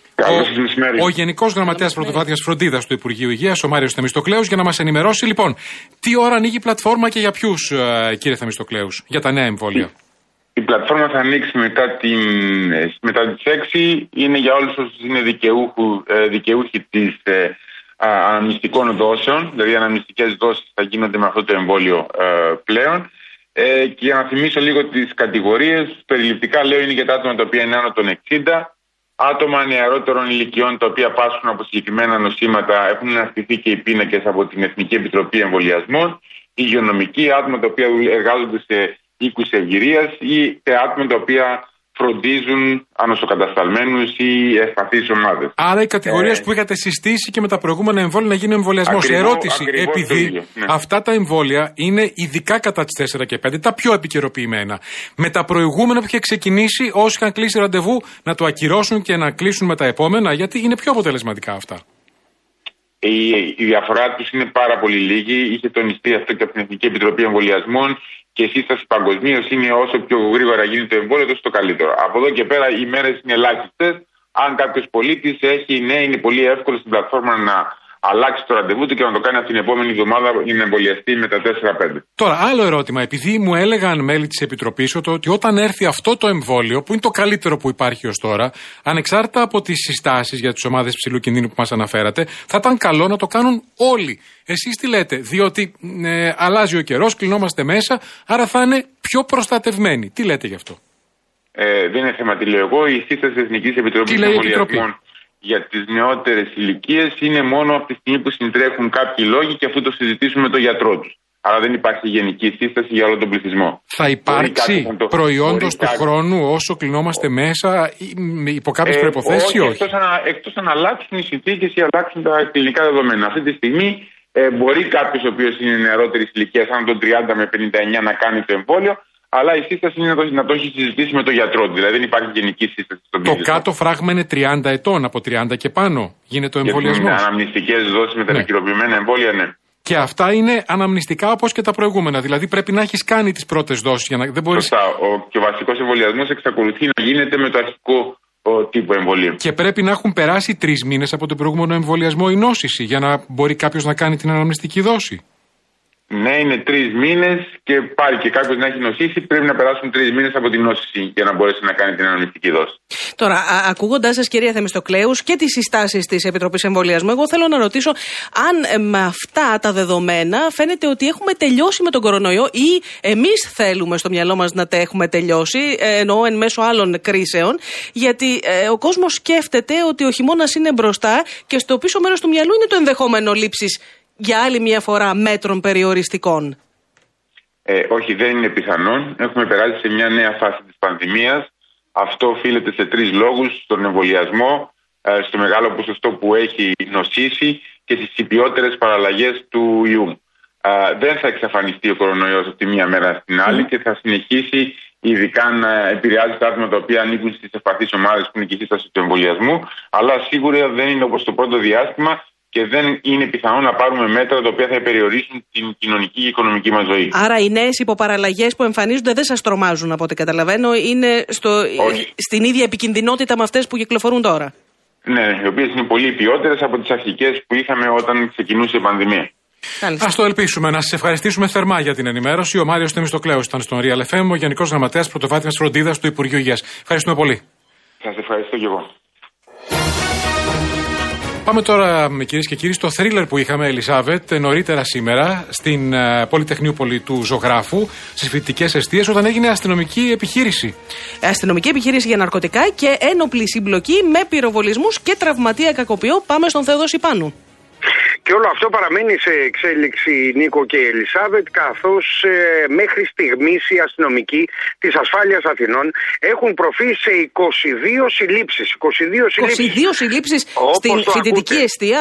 Ο Γενικός Γραμματέας Πρωτοβάθμιας Φροντίδας του Υπουργείου Υγείας, ο Μάριος Θεμιστοκλέους, για να μας ενημερώσει λοιπόν τι ώρα ανοίγει η πλατφόρμα και για ποιους, κύριε Θεμιστοκλέους, για τα νέα εμβόλια. Η πλατφόρμα θα ανοίξει μετά τις 6. Είναι για όλους όσους είναι δικαιούχοι της αναμνηστικών δόσεων, δηλαδή οι αναμνηστικές δόσεις θα γίνονται με αυτό το εμβόλιο πλέον. Και για να θυμίσω λίγο τις κατηγορίες, περιληπτικά λέω είναι για τα άτομα τα οποία είναι άνω των 60, άτομα νεαρότερων ηλικιών τα οποία πάσχουν από συγκεκριμένα νοσήματα, έχουν αναστηθεί και οι πίνακες από την Εθνική Επιτροπή Εμβολιασμών, υγειονομικοί, άτομα τα οποία εργάζονται σε οίκους ευγυρίας ή σε άτομα τα οποία φροντίζουν ανοσοκατασταλμένους ή ευπαθείς ομάδες. Άρα οι κατηγορίες που είχατε συστήσει και με τα προηγούμενα εμβόλια να γίνει εμβολιασμός. Ερώτηση, επειδή αυτά τα εμβόλια είναι ειδικά κατά τις 4 και 5, τα πιο επικαιροποιημένα. Με τα προηγούμενα που είχε ξεκινήσει, όσοι είχαν κλείσει ραντεβού, να το ακυρώσουν και να κλείσουν με τα επόμενα, γιατί είναι πιο αποτελεσματικά αυτά. Η διαφορά τους είναι πάρα πολύ λίγη. Είχε τονιστεί αυτό και από την Εθνική Επιτροπή Εμβολιασμών και η σύσταση παγκοσμίως είναι όσο πιο γρήγορα γίνεται το εμβόλιο, τόσο το καλύτερο. Από εδώ και πέρα οι μέρες είναι ελάχιστες. Αν κάποιος πολίτης είναι πολύ εύκολο στην πλατφόρμα να αλλάξει το ραντεβού του και να το κάνει από την επόμενη εβδομάδα για να εμβολιαστεί με τα 4-5. Τώρα, άλλο ερώτημα. Επειδή μου έλεγαν μέλη της Επιτροπής ότι όταν έρθει αυτό το εμβόλιο, που είναι το καλύτερο που υπάρχει ως τώρα, ανεξάρτητα από τις συστάσεις για τις ομάδες ψηλού κινδύνου που μας αναφέρατε, θα ήταν καλό να το κάνουν όλοι. Εσείς τι λέτε, διότι αλλάζει ο καιρός, κλεινόμαστε μέσα, άρα θα είναι πιο προστατευμένοι. Τι λέτε γι' αυτό? Δεν είναι θέμα τι λέω εγώ. Η σύσταση της Εθνικής Επιτροπής Εμβολιασμών για τις νεότερες ηλικίες είναι μόνο από τη στιγμή που συντρέχουν κάποιοι λόγοι και αφού το συζητήσουμε με τον γιατρό τους. Άρα δεν υπάρχει γενική σύσταση για όλο τον πληθυσμό. Θα υπάρξει προϊόντος του χρόνου όσο κλεινόμαστε μέσα υπό κάποιες προϋποθέσεις ή όχι? Εκτός αν αλλάξουν οι συνθήκες ή αλλάξουν τα κλινικά δεδομένα. Αυτή τη στιγμή μπορεί κάποιος ο οποίος είναι νεαρότερης ηλικίας, άνω των 30 με 59, να κάνει το εμβόλιο. Αλλά η σύσταση είναι να το έχει συζητήσει με τον γιατρό του. Δηλαδή δεν υπάρχει γενική σύσταση στον πληθυσμό. Το κάτω φράγμα είναι 30 ετών, από 30 και πάνω γίνεται ο εμβολιασμός. Για αναμνηστικές δόσεις με τα επικαιροποιημένα εμβόλια, ναι. Και αυτά είναι αναμνηστικά όπως και τα προηγούμενα. Δηλαδή πρέπει να έχεις κάνει τις πρώτες δόσεις για να δεν μπορείς. Σωστά. Και ο βασικός εμβολιασμός εξακολουθεί να γίνεται με το αρχικό τύπο εμβολίου. Και πρέπει να έχουν περάσει 3 μήνες από τον προηγούμενο εμβολιασμό η νόσηση για να μπορεί κάποιος να κάνει την αναμνηστική δόση. Ναι, είναι 3 μήνες και πάλι και κάποιος να έχει νοσήσει, πρέπει να περάσουν 3 μήνες από την νόσηση για να μπορέσει να κάνει την αναμνηστική δόση. Τώρα, ακούγοντάς σας, κυρία Θεμιστοκλέους, και τις συστάσεις της Επιτροπής Εμβολιασμού, εγώ θέλω να ρωτήσω αν με αυτά τα δεδομένα φαίνεται ότι έχουμε τελειώσει με τον κορονοϊό ή εμείς θέλουμε στο μυαλό μας να τα έχουμε τελειώσει, εννοώ εν μέσω άλλων κρίσεων, γιατί ο κόσμος σκέφτεται ότι ο χειμώνας είναι μπροστά και στο πίσω μέρος του μυαλού είναι το ενδεχόμενο λήψης για άλλη μια φορά μέτρων περιοριστικών. Όχι, δεν είναι πιθανόν. Έχουμε περάσει σε μια νέα φάση της πανδημίας. Αυτό οφείλεται σε 3 λόγους: στον εμβολιασμό, στο μεγάλο ποσοστό που έχει νοσήσει και στις υπιότερες παραλλαγές του ιού. δεν θα εξαφανιστεί ο κορονοϊός από τη μία μέρα στην άλλη και θα συνεχίσει ειδικά να επηρεάζει τα άτομα τα οποία ανήκουν στις ευπαθείς ομάδες που είναι και η σύσταση του εμβολιασμού, αλλά σίγουρα δεν είναι όπως το πρώτο διάστημα και δεν είναι πιθανό να πάρουμε μέτρα τα οποία θα περιορίσουν την κοινωνική και οικονομική μας ζωή. Άρα οι νέες υποπαραλλαγές που εμφανίζονται δεν σας τρομάζουν από ό,τι καταλαβαίνω, είναι στην ίδια επικινδυνότητα με αυτές που κυκλοφορούν τώρα. Ναι, οι οποίες είναι πολύ ποιότερες από τις αρχικές που είχαμε όταν ξεκινούσε η πανδημία. Ας το ελπίσουμε. Να σας ευχαριστήσουμε θερμά για την ενημέρωση. Ο Μάριος Θεμιστοκλέος ήταν στον Real FM, ο Γενικός Γραμματέας Πρωτοβάθμιας Φροντίδας του Υπουργείου Υγείας. Ευχαριστούμε πολύ. Σας ευχαριστώ και εγώ. Πάμε τώρα, κυρίες και κύριοι, στο θρίλερ που είχαμε, Ελισάβετ, νωρίτερα σήμερα στην Πολυτεχνιούπολη του Ζωγράφου, στις φοιτητικές εστίες, όταν έγινε αστυνομική επιχείρηση. Αστυνομική επιχείρηση για ναρκωτικά και ένοπλη συμπλοκή με πυροβολισμούς και τραυματία κακοποιό. Πάμε στον Θεοδόση Πάνου. Και όλο αυτό παραμένει σε εξέλιξη, Νίκο και Ελισάβετ, καθώς μέχρι στιγμής οι αστυνομικοί της Ασφάλειας Αθηνών έχουν προβεί σε 22 συλλήψεις. 22 συλλήψεις στην φοιτητική εστία?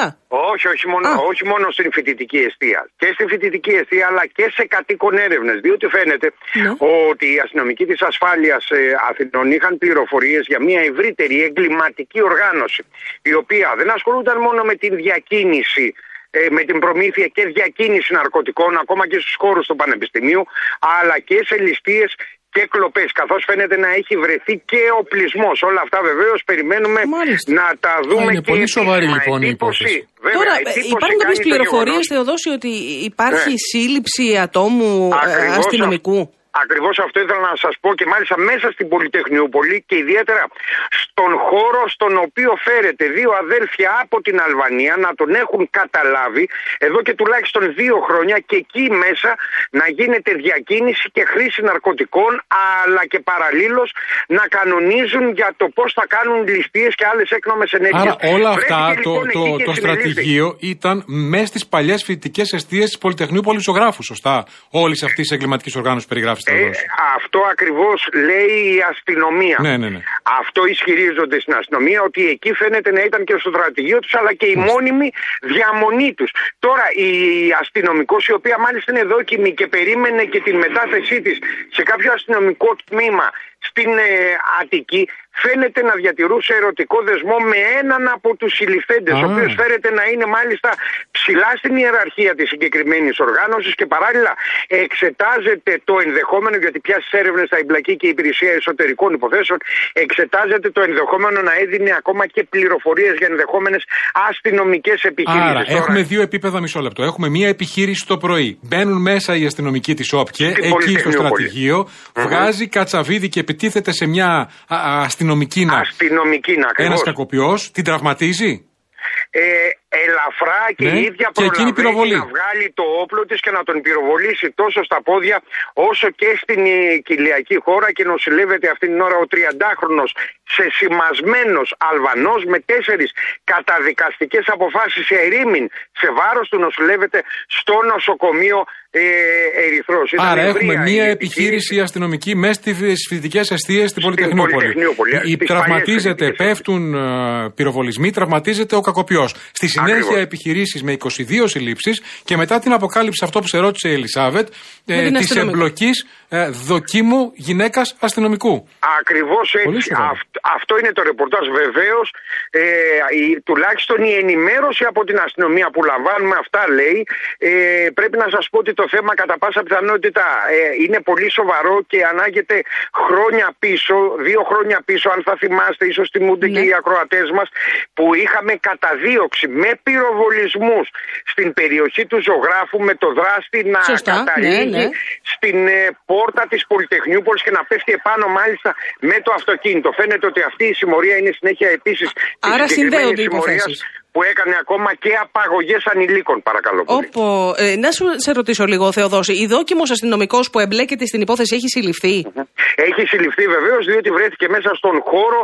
Όχι μόνο στην φοιτητική εστία. Και στην φοιτητική εστία, αλλά και σε κατοίκον έρευνες. Διότι φαίνεται ότι οι αστυνομικοί της Ασφάλειας Αθηνών είχαν πληροφορίες για μια ευρύτερη εγκληματική οργάνωση, η οποία δεν ασχολούνταν μόνο με την διακίνηση, με την προμήθεια και διακίνηση ναρκωτικών, ακόμα και στους χώρους του Πανεπιστημίου, αλλά και σε ληστείες και κλοπές, καθώς φαίνεται να έχει βρεθεί και οπλισμός. Όλα αυτά βεβαίως περιμένουμε να τα δούμε. Είναι πολύ σοβαρή λοιπόν η υπόθεση. Τώρα υπάρχουν κάποιες πληροφορίες, Θεοδόση, ότι υπάρχει σύλληψη ατόμου αστυνομικού? Ακριβώς αυτό ήθελα να σας πω, και μάλιστα μέσα στην Πολυτεχνιούπολη και ιδιαίτερα στον χώρο στον οποίο φέρεται δύο αδέλφια από την Αλβανία να τον έχουν καταλάβει εδώ και τουλάχιστον 2 χρόνια, και εκεί μέσα να γίνεται διακίνηση και χρήση ναρκωτικών, αλλά και παραλλήλως να κανονίζουν για το πώς θα κάνουν ληστείες και άλλες έκνομες ενέργειες. Άρα όλα αυτά το στρατηγείο ήταν μέσα στις παλιές φοιτητικές εστίες της Πολυτεχνιούπολης Ζωγράφου, σωστά? Όλης αυτής της εγκληματικής οργάνωσης περιγράφει. Αυτό ακριβώς λέει η αστυνομία. Ναι. Αυτό ισχυρίζονται στην αστυνομία, ότι εκεί φαίνεται να ήταν και στο στρατηγείο τους, αλλά και η μόνιμη διαμονή τους. Τώρα η αστυνομικός, η οποία μάλιστα είναι δόκιμη και περίμενε και την μετάθεσή της σε κάποιο αστυνομικό τμήμα στην Αττική, φαίνεται να διατηρούσε ερωτικό δεσμό με έναν από τους συλληφθέντες, ο οποίος φαίνεται να είναι μάλιστα ψηλά στην ιεραρχία της συγκεκριμένης οργάνωσης, και παράλληλα εξετάζεται το ενδεχόμενο, γιατί πια στις έρευνες θα εμπλακεί και η Υπηρεσία Εσωτερικών Υποθέσεων, εξετάζεται το ενδεχόμενο να έδινε ακόμα και πληροφορίες για ενδεχόμενες αστυνομικές επιχειρήσεις. Άρα έχουμε δύο επίπεδα, μισό λεπτό. Έχουμε μία επιχείρηση το πρωί. Μπαίνουν μέσα οι αστυνομικοί της ΟΠΚΕ, εκεί στο στρατηγείο, βγάζει κατσαβίδι και επιτίθεται σε μια αστυνομική ένας κακοποιός, την τραυματίζει. Ελαφρά και η ίδια προλαβαίνει να βγάλει το όπλο της και να τον πυροβολήσει τόσο στα πόδια όσο και στην κοιλιακή χώρα, και νοσηλεύεται αυτήν την ώρα ο 30χρονος σεσημασμένος Αλβανός με 4 καταδικαστικές αποφάσεις σε ερήμην σε βάρος του, νοσηλεύεται στο νοσοκομείο Ερυθρός. Άρα έχουμε μία επιχείρηση αστυνομική μέσα στις φοιτητικές εστίες στην Πολυτεχνιούπολη. Τραυματίζεται, πέφτουν πυροβολισμοί, τραυματίζεται ο κακοποιός. Στη συνέχεια επιχειρήσεις με 22 συλλήψεις, και μετά την αποκάλυψη, αυτό που σε ρώτησε η Ελισάβετ, της εμπλοκής δοκίμου γυναίκας αστυνομικού. Ακριβώς έτσι. Αυτό είναι το ρεπορτάζ. Βεβαίως, τουλάχιστον η ενημέρωση από την αστυνομία που λαμβάνουμε αυτά λέει. Πρέπει να σας πω ότι το θέμα κατά πάσα πιθανότητα είναι πολύ σοβαρό και ανάγεται χρόνια πίσω, 2 χρόνια πίσω, αν θα θυμάστε, ίσως θυμούνται και οι ακροατές μας, που είχαμε καταδίωξη με πυροβολισμούς στην περιοχή του Ζωγράφου, με το δράστη να καταλήγει στην πόρτα της Πολυτεχνιούπολης και να πέφτει επάνω μάλιστα με το αυτοκίνητο. Φαίνεται ότι αυτή η συμμορία είναι συνέχεια επίσης της συγκεκριμένης συμμορίας που έκανε ακόμα και απαγωγές ανηλίκων, παρακαλώ πολύ. Να σε ρωτήσω λίγο, Θεοδόση, η δόκιμος αστυνομικός που εμπλέκεται στην υπόθεση έχει συλληφθεί? Έχει συλληφθεί βεβαίως, διότι βρέθηκε μέσα στον χώρο,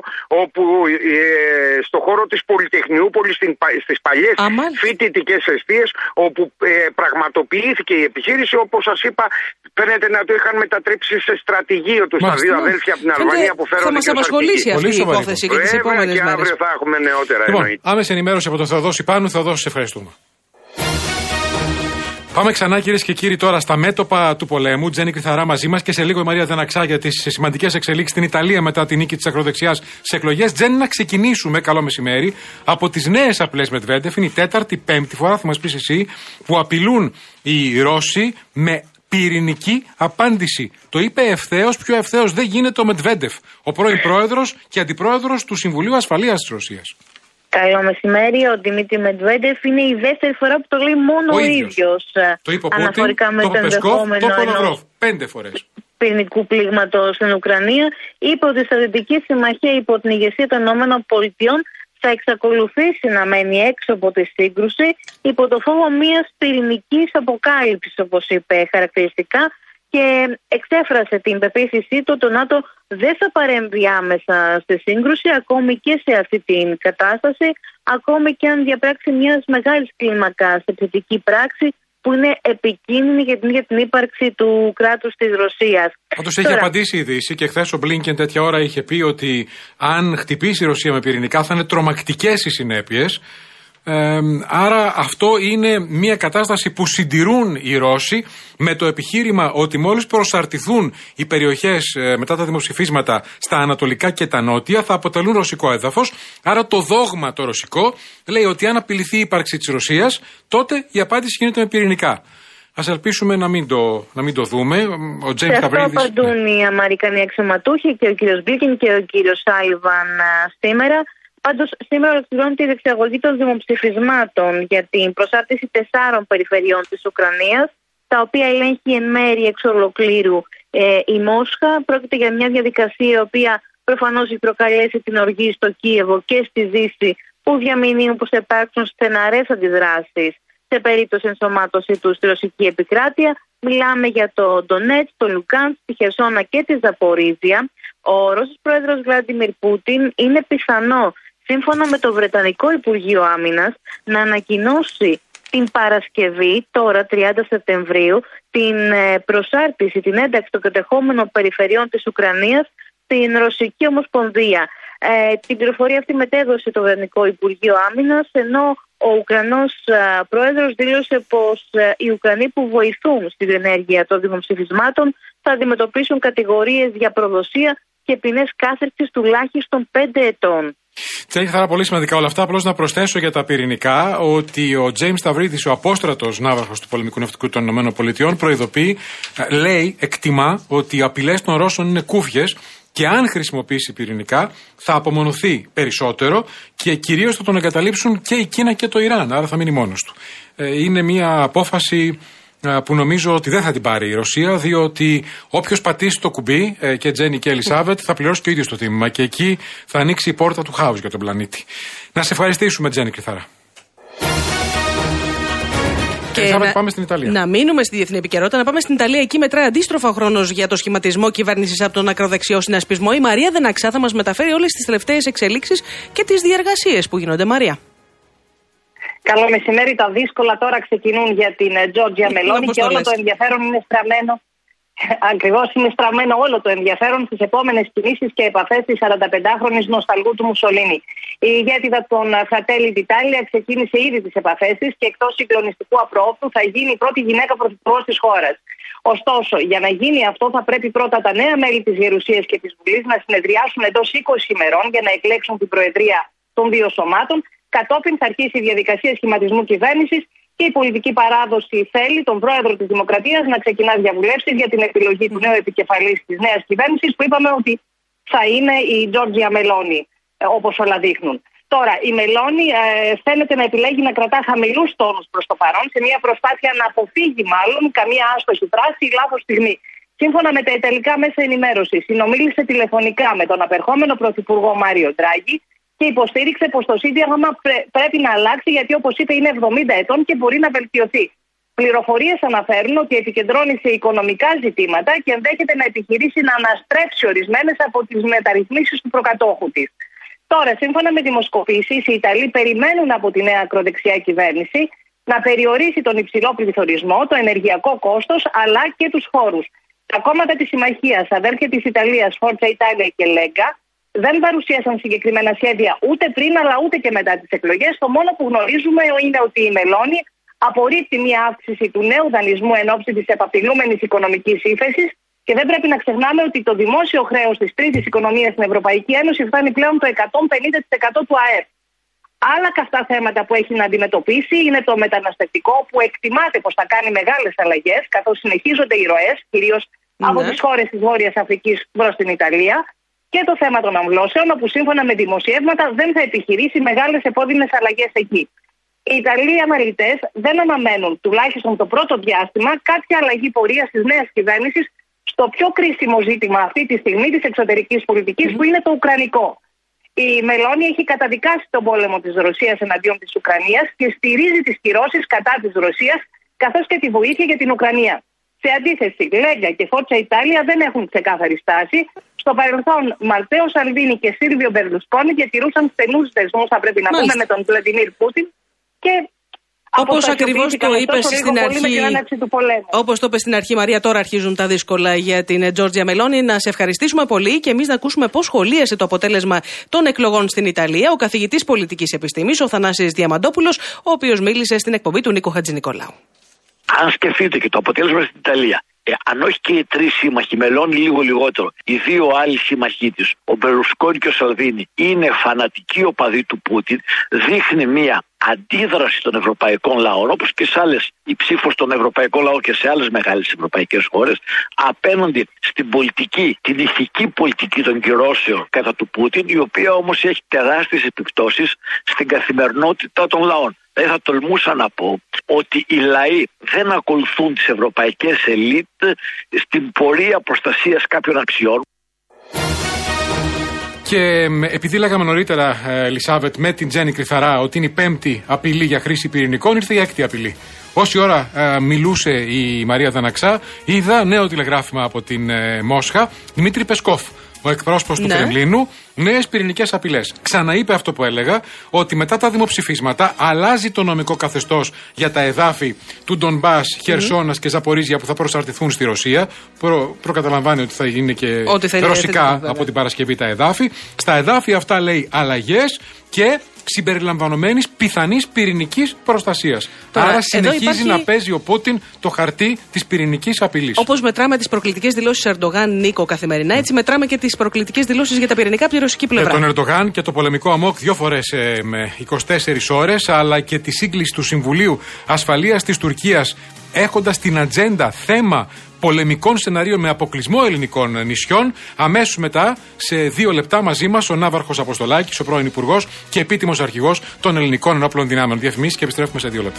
στο χώρο της Πολυτεχνιούπολης, στις παλιές φοιτητικές εστίες, όπου πραγματοποιήθηκε η επιχείρηση. Όπως σας είπα, φαίνεται να το είχαν μετατρέψει σε στρατηγείο τους τα δύο αδέλφια από την Αλβανία που φέρονται. Θα μας απασχολήσει αυτή η υπόθεση και τις επόμενες μέρες. Και αύριο θα έχουμε νεότερα. Λοιπόν, άμεση ενημέρωση από τον Θεοδόση Πάνου. Θεοδόση, σε ευχαριστούμε. Πάμε ξανά, κυρίες και κύριοι, τώρα στα μέτωπα του πολέμου. Τζέννη Κρυθαρά μαζί μας και σε λίγο η Μαρία Δαναξά για τις σημαντικές εξελίξεις στην Ιταλία μετά τη νίκη της ακροδεξιάς στις εκλογές. Τζέννη, να ξεκινήσουμε, καλό μεσημέρι, από τις νέες απειλές Μετβέντεφ. Είναι η τέταρτη, πέμπτη φορά, θα μας πεις εσύ, που απειλούν οι Ρώσοι με πυρηνική απάντηση. Το είπε ευθέως, πιο ευθέως δεν γίνεται ο Μετβέντεφ, ο πρώην πρόεδρος και αντιπρόεδρος του Συμβουλίου Ασφαλείας της Ρωσίας. Καλό μεσημέρι. Ο Δημήτρη Μετβέντεφ είναι η δεύτερη φορά που το λέει μόνο ο ίδιος. Το είπε ο Πούτιν, το είπε ο Πεσκόφ, το είπε ο Λαυρόφ. 5 φορές. Πυρηνικού πλήγματος στην Ουκρανία. Είπε ότι η στρατιωτική συμμαχία υπό την ηγεσία των ΗΠΑ θα εξακολουθήσει να μένει έξω από τη σύγκρουση υπό το φόβο μιας πυρηνικής αποκάλυψης, όπως είπε χαρακτηριστικά, και εξέφρασε την πεποίθησή του ότι το ΝΑΤΟ δεν θα παρέμβει άμεσα στη σύγκρουση, ακόμη και σε αυτή την κατάσταση, ακόμη και αν διαπράξει μιας μεγάλης κλίμακας επιθετική πράξη που είναι επικίνδυνη για την ύπαρξη του κράτους της Ρωσίας. Όντως έχει απαντήσει η Δύση και χθες ο Μπλίνκεν τέτοια ώρα είχε πει ότι αν χτυπήσει η Ρωσία με πυρηνικά θα είναι τρομακτικές οι συνέπειες. Άρα αυτό είναι μια κατάσταση που συντηρούν οι Ρώσοι με το επιχείρημα ότι μόλις προσαρτηθούν οι περιοχές μετά τα δημοψηφίσματα στα ανατολικά και τα νότια θα αποτελούν ρωσικό έδαφος. Άρα το δόγμα το ρωσικό λέει ότι αν απειληθεί η ύπαρξη της Ρωσίας, τότε η απάντηση γίνεται με πυρηνικά. Ας ελπίσουμε να μην το δούμε. Ο Τζέιμς Σταυρίδης. Σε αυτό απαντούν οι Αμερικανοί αξιωματούχοι και ο κύριος Μπλίνκεν και ο κύριος Σάλιβαν σήμερα. Πάντως, σήμερα ολοκληρώνεται η διεξαγωγή των δημοψηφισμάτων για την προσάρτηση 4 περιφερειών της Ουκρανίας, τα οποία ελέγχει εν μέρη εξ ολοκλήρου η Μόσχα. Πρόκειται για μια διαδικασία η οποία προφανώς έχει προκαλέσει την οργή στο Κίεβο και στη Δύση, που διαμηνύουν πως θα υπάρξουν στεναρές αντιδράσεις σε περίπτωση ενσωμάτωσή του στη ρωσική επικράτεια. Μιλάμε για το Ντονέτσκ, το Λουγκάνσκ, τη Χερσόνα και τη Ζαπορίζια. Ο Ρώσος πρόεδρος Βλάντιμιρ Πούτιν είναι πιθανό, σύμφωνα με το Βρετανικό Υπουργείο Άμυνας, να ανακοινώσει την Παρασκευή, τώρα 30 Σεπτεμβρίου, την προσάρτηση, την ένταξη των κατεχόμενων περιφερειών της Ουκρανίας στην Ρωσική Ομοσπονδία. Την πληροφορία αυτή μετέδωσε το Βρετανικό Υπουργείο Άμυνας, ενώ ο Ουκρανός πρόεδρος δήλωσε πως οι Ουκρανοί που βοηθούν στην ενέργεια των δημοψηφισμάτων θα αντιμετωπίσουν κατηγορίες για προδοσία και ποινές κάθερξης τουλάχιστον 5 ετών. Τζέιμς, θα είναι πολύ σημαντικά όλα αυτά. Απλώς να προσθέσω για τα πυρηνικά ότι ο Τζέιμς Σταυρίδης, ο απόστρατος ναύαρχος του πολεμικού ναυτικού των ΗΠΑ, προειδοποιεί, λέει, εκτιμά ότι οι απειλές των Ρώσων είναι κούφιες και αν χρησιμοποιήσει πυρηνικά θα απομονωθεί περισσότερο και κυρίως θα τον εγκαταλείψουν και η Κίνα και το Ιράν. Άρα θα μείνει μόνος του. Είναι μια απόφαση που νομίζω ότι δεν θα την πάρει η Ρωσία, διότι όποιος πατήσει το κουμπί, και Τζέννη και Ελισάβετ, θα πληρώσει και ο ίδιος το τίμημα και εκεί θα ανοίξει η πόρτα του χάους για τον πλανήτη. Να σε ευχαριστήσουμε, Τζέννη Κρυθαρά. Και πάμε στην Ιταλία. Να μείνουμε στη διεθνή επικαιρότητα, να πάμε στην Ιταλία. Εκεί μετράει αντίστροφα ο χρόνος για το σχηματισμό κυβέρνησης από τον ακροδεξιό συνασπισμό. Η Μαρία Δαναξά θα μας μεταφέρει όλες τις τελευταίες εξελίξεις και τις διεργασίες που γίνονται. Μαρία. Καλό μεσημέρι. Τα δύσκολα τώρα ξεκινούν για την Τζόρτζια Μελόνι και όλο το ενδιαφέρον είναι στραμμένο. Ακριβώς είναι στραμμένο όλο το ενδιαφέρον στις επόμενες κινήσεις και επαφές της 45χρονης νοσταλγού του Μουσολίνη. Η ηγέτιδα των Fratelli d'Italia ξεκίνησε ήδη τις επαφές της και εκτός συγκλονιστικού απρόοπτου θα γίνει η πρώτη γυναίκα πρωθυπουργός της χώρας. Ωστόσο, για να γίνει αυτό θα πρέπει πρώτα τα νέα μέλη της Γερουσίας και της Βουλής να συνεδριάσουν εντός 20 ημερών για να εκλέξουν την προεδρία των δύο σωμάτων. Κατόπιν θα αρχίσει η διαδικασία σχηματισμού κυβέρνησης και η πολιτική παράδοση θέλει τον πρόεδρο της Δημοκρατίας να ξεκινά διαβουλεύσεις για την επιλογή του νέου επικεφαλής της νέας κυβέρνησης, που είπαμε ότι θα είναι η Τζόρτζια Μελόνι, όπως όλα δείχνουν. Τώρα, η Μελόνι φαίνεται να επιλέγει να κρατά χαμηλούς τόνους προς το παρόν, σε μια προσπάθεια να αποφύγει μάλλον καμία άστοχη δράση ή λάθος στιγμή. Σύμφωνα με τα ιταλικά μέσα ενημέρωσης, συνομίλησε τηλεφωνικά με τον απερχόμενο πρωθυπουργό Μάριο Ντράγκη και υποστήριξε πως το Σύνταγμα πρέπει να αλλάξει, γιατί όπως είπε είναι 70 ετών και μπορεί να βελτιωθεί. Πληροφορίες αναφέρουν ότι επικεντρώνει σε οικονομικά ζητήματα και ενδέχεται να επιχειρήσει να αναστρέψει ορισμένες από τις μεταρρυθμίσεις του προκατόχου της. Τώρα, σύμφωνα με δημοσκοπήσεις, οι Ιταλοί περιμένουν από τη νέα ακροδεξιά κυβέρνηση να περιορίσει τον υψηλό πληθωρισμό, το ενεργειακό κόστος αλλά και τους φόρους. Τα κόμματα της συμμαχίας, αδέρφια της Ιταλίας, Forza Italia και Lega, δεν παρουσίασαν συγκεκριμένα σχέδια ούτε πριν αλλά ούτε και μετά τις εκλογές. Το μόνο που γνωρίζουμε είναι ότι η Μελόνι απορρίπτει μια αύξηση του νέου δανεισμού εν ώψη της επαπειλούμενης οικονομικής ύφεσης και δεν πρέπει να ξεχνάμε ότι το δημόσιο χρέος της τρίτης οικονομίας στην Ευρωπαϊκή Ένωση φτάνει πλέον το 150% του ΑΕΠ. Άλλα καυτά θέματα που έχει να αντιμετωπίσει είναι το μεταναστευτικό, που εκτιμάται πως θα κάνει μεγάλες αλλαγές, καθώς συνεχίζονται οι ροές, κυρίως από τις χώρες της Βόρειας Αφρικής προς την Ιταλία, και το θέμα των αμβλώσεων, όπου σύμφωνα με δημοσιεύματα δεν θα επιχειρήσει μεγάλες επώδυνες αλλαγές εκεί. Οι Ιταλοί αναλυτές δεν αναμένουν, τουλάχιστον το πρώτο διάστημα, κάποια αλλαγή πορείας της νέας κυβέρνησης στο πιο κρίσιμο ζήτημα αυτή τη στιγμή της εξωτερικής πολιτικής, που είναι το ουκρανικό. Η Μελώνη έχει καταδικάσει τον πόλεμο της Ρωσίας εναντίον της Ουκρανίας και στηρίζει τις κυρώσεις κατά της Ρωσίας, καθώς και τη βοήθεια για την Ουκρανία. Σε αντίθεση, Λέγκα και Φόρτσα Ιταλία δεν έχουν ξεκάθαρη στάση. Στο παρελθόν, Μαλτέο Σαλβίνι και Σίλβιο Μπερλουσκόνι διατηρούσαν στενούς δεσμούς, θα πρέπει να πούμε, με τον Βλαντιμίρ Πούτιν και. Όπως ακριβώς το είπες στην αρχή, όπως το είπες στην αρχή, Μαρία, τώρα αρχίζουν τα δύσκολα για την Τζόρτζια Μελώνη. Να σε ευχαριστήσουμε πολύ και εμείς να ακούσουμε πώς σχολίασε το αποτέλεσμα των εκλογών στην Ιταλία ο καθηγητής πολιτικής επιστήμης, ο Θανάσης Διαμαντόπουλος, ο οποίος μίλησε στην εκπομπή του Νίκο Χατζηνικολάου. Αν σκεφτείτε και το αποτέλεσμα στην Ιταλία, αν όχι και οι τρεις σύμμαχοι, Μελώνη λίγο λιγότερο, οι δύο άλλοι σύμμαχοί της, ο Μπερλουσκόνι και ο Σαλβίνι, είναι φανατικοί οπαδοί του Πούτιν, δείχνει μια αντίδραση των ευρωπαϊκών λαών, όπως και σε άλλες, η ψήφος των ευρωπαϊκών λαών και σε άλλες μεγάλες ευρωπαϊκές χώρες, απέναντι στην πολιτική, την ηθική πολιτική των κυρώσεων κατά του Πούτιν, η οποία όμως έχει τεράστιες επιπτώσεις στην καθημερινότητα των λαών. Θα τολμούσα να πω ότι οι λαοί δεν ακολουθούν τις ευρωπαϊκές ελίτ στην πορεία προστασίας κάποιων αξιών. Και επειδή λέγαμε νωρίτερα, Ελισάβετ, με την Τζέννη Κρυθαρά ότι είναι η πέμπτη απειλή για χρήση πυρηνικών, ήρθε η έκτη απειλή. Όση ώρα μιλούσε η Μαρία Δαναξά, είδα νέο τηλεγράφημα από την Μόσχα, Δημήτρη Πεσκόφ, ο εκπρόσωπος του Κρεμλίνου, νέες πυρηνικές απειλές. Ξαναείπε αυτό που έλεγα, ότι μετά τα δημοψηφίσματα αλλάζει το νομικό καθεστώς για τα εδάφη του Ντονμπάς, Χερσόνας και Ζαπορίζια που θα προσαρτηθούν στη Ρωσία. Προκαταλαμβάνει ότι θα είναι και ρωσικά από την Παρασκευή τα εδάφη. Στα εδάφη αυτά, λέει, αλλαγές και συμπεριλαμβανομένης πιθανής πυρηνικής προστασίας. Άρα συνεχίζει να παίζει ο Πούτιν το χαρτί της πυρηνικής απειλής. Όπως μετράμε τις προκλητικές δηλώσεις Ερντογάν, Νίκο, καθημερινά, έτσι μετράμε και τις προκλητικές δηλώσεις για τα πυρηνικά από τη ρωσική πλευρά. Τον Ερντογάν και το πολεμικό αμόκ 2 φορές με 24 ώρες, αλλά και τη σύγκληση του Συμβουλίου Ασφαλείας της Τουρκίας, έχοντας την ατζέντα θέμα πολεμικών σεναρίων με αποκλεισμό ελληνικών νησιών. Αμέσως μετά, σε 2 λεπτά, μαζί μας ο Ναύαρχος Αποστολάκης, ο πρώην Υπουργός και επίτιμος Αρχηγός των Ελληνικών Ενόπλων Δυνάμεων. Διαφημίσεις και επιστρέφουμε σε 2 λεπτά.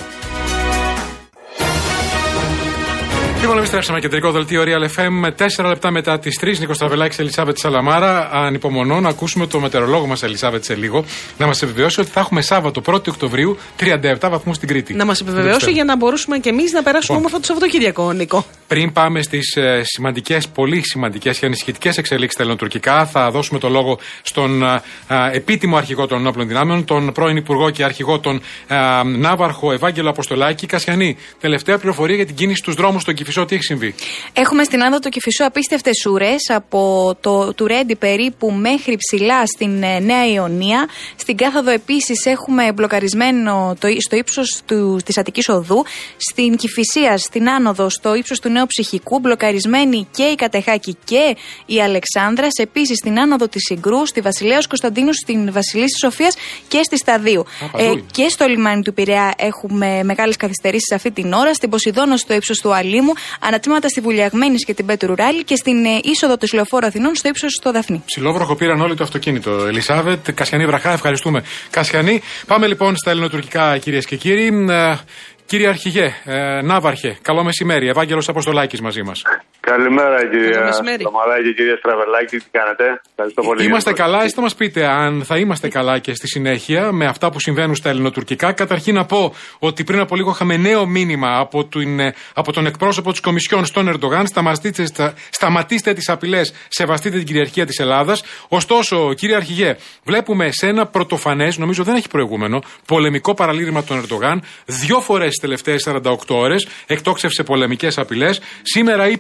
Λοιπόν, επιστρέψαμε κεντρικό δελτίο Real FM 4 λεπτά μετά τις 3. Νίκος Στραβελάκης, Ελισάβετ Σαλαμάρα. Ανυπομονώ να ακούσουμε το μετεωρολόγο μας, Ελισάβετ, σε λίγο, να μας επιβεβαιώσει ότι θα έχουμε Σάββατο 1η Οκτωβρίου 37 βαθμούς στην Κρήτη. Να μας επιβεβαιώσει για να μπορούσουμε και εμείς να περάσουμε όμορφα το Σαββατοκύριακο, Νίκο. Πριν πάμε στις σημαντικές, πολύ σημαντικές και ανησυχητικές εξελίξεις στα ελληνοτουρκικά, θα δώσουμε το λόγο στον επίτιμο αρχηγό των Ενόπλων Δυνάμεων, τον πρώην Υπουργό και αρχηγό των Ναύαρχο Ευάγγελο Αποστολάκη. Κασιανή, τελευταία πληροφορία για την κίνηση στους δρόμους στον Κηφισό. Τι έχει συμβεί? Έχουμε στην Άνδο το Κηφισό απίστευτες ουρές από το Τουρέντι περίπου μέχρι ψηλά στην Νέα Ιωνία. Στην Κάθοδο επίσης έχουμε μπλοκαρισμένο στο ύψος της Αττικής Οδού. Στην Κηφισία, στην Άνοδο, στο ύψος του Νέου Ψυχικού, μπλοκαρισμένη και η Κατεχάκη και η Αλεξάνδρας. Επίσης στην Άνοδο της Συγκρού, στη Βασιλέως Κωνσταντίνου, στην Βασιλής της Σοφίας και στη Σταδίου. Και στο λιμάνι του Πειραιά έχουμε μεγάλες καθυστερήσεις αυτή την ώρα. Στην Ποσειδώνα, στο ύψος του Αλήμου. Ανατμήματα στη Βουλιαγμένης και την Πέτρου Ράλη και στην είσοδο της Λεωφόρου Αθηνών στο ύψος στο Δαφνί. Ψιλόβροχο πήραν όλοι το αυτοκίνητο. Ελισάβετ, Κασιανή Βραχά, ευχαριστούμε. Κασιανή, πάμε λοιπόν στα ελληνοτουρκικά, κυρίες και κύριοι. Κύριε Αρχηγέ, Ναύαρχε, καλό μεσημέρι. Ευάγγελος Αποστολάκης μαζί μας. Καλημέρα, κυρία Σταμαράκη και κυρία Στραβελάκη, τι κάνετε? Ευχαριστώ πολύ. Είμαστε καλά, είστε μας πείτε αν θα είμαστε καλά και στη συνέχεια με αυτά που συμβαίνουν στα ελληνοτουρκικά. Καταρχήν να πω ότι πριν από λίγο είχαμε νέο μήνυμα από τον εκπρόσωπο της Κομισιόν στον Ερντογάν. Σταματήστε τις απειλές, σεβαστείτε την κυριαρχία της Ελλάδας. Ωστόσο, κύριε Αρχηγέ, βλέπουμε σε ένα πρωτοφανές, νομίζω δεν έχει προηγούμενο, πολεμικό παραλήρημα των Ερντογάν. 2 φορές τις τελευταίες 48 ώρες εκτόξευσε πολεμικές απειλές. Σήμερα είπε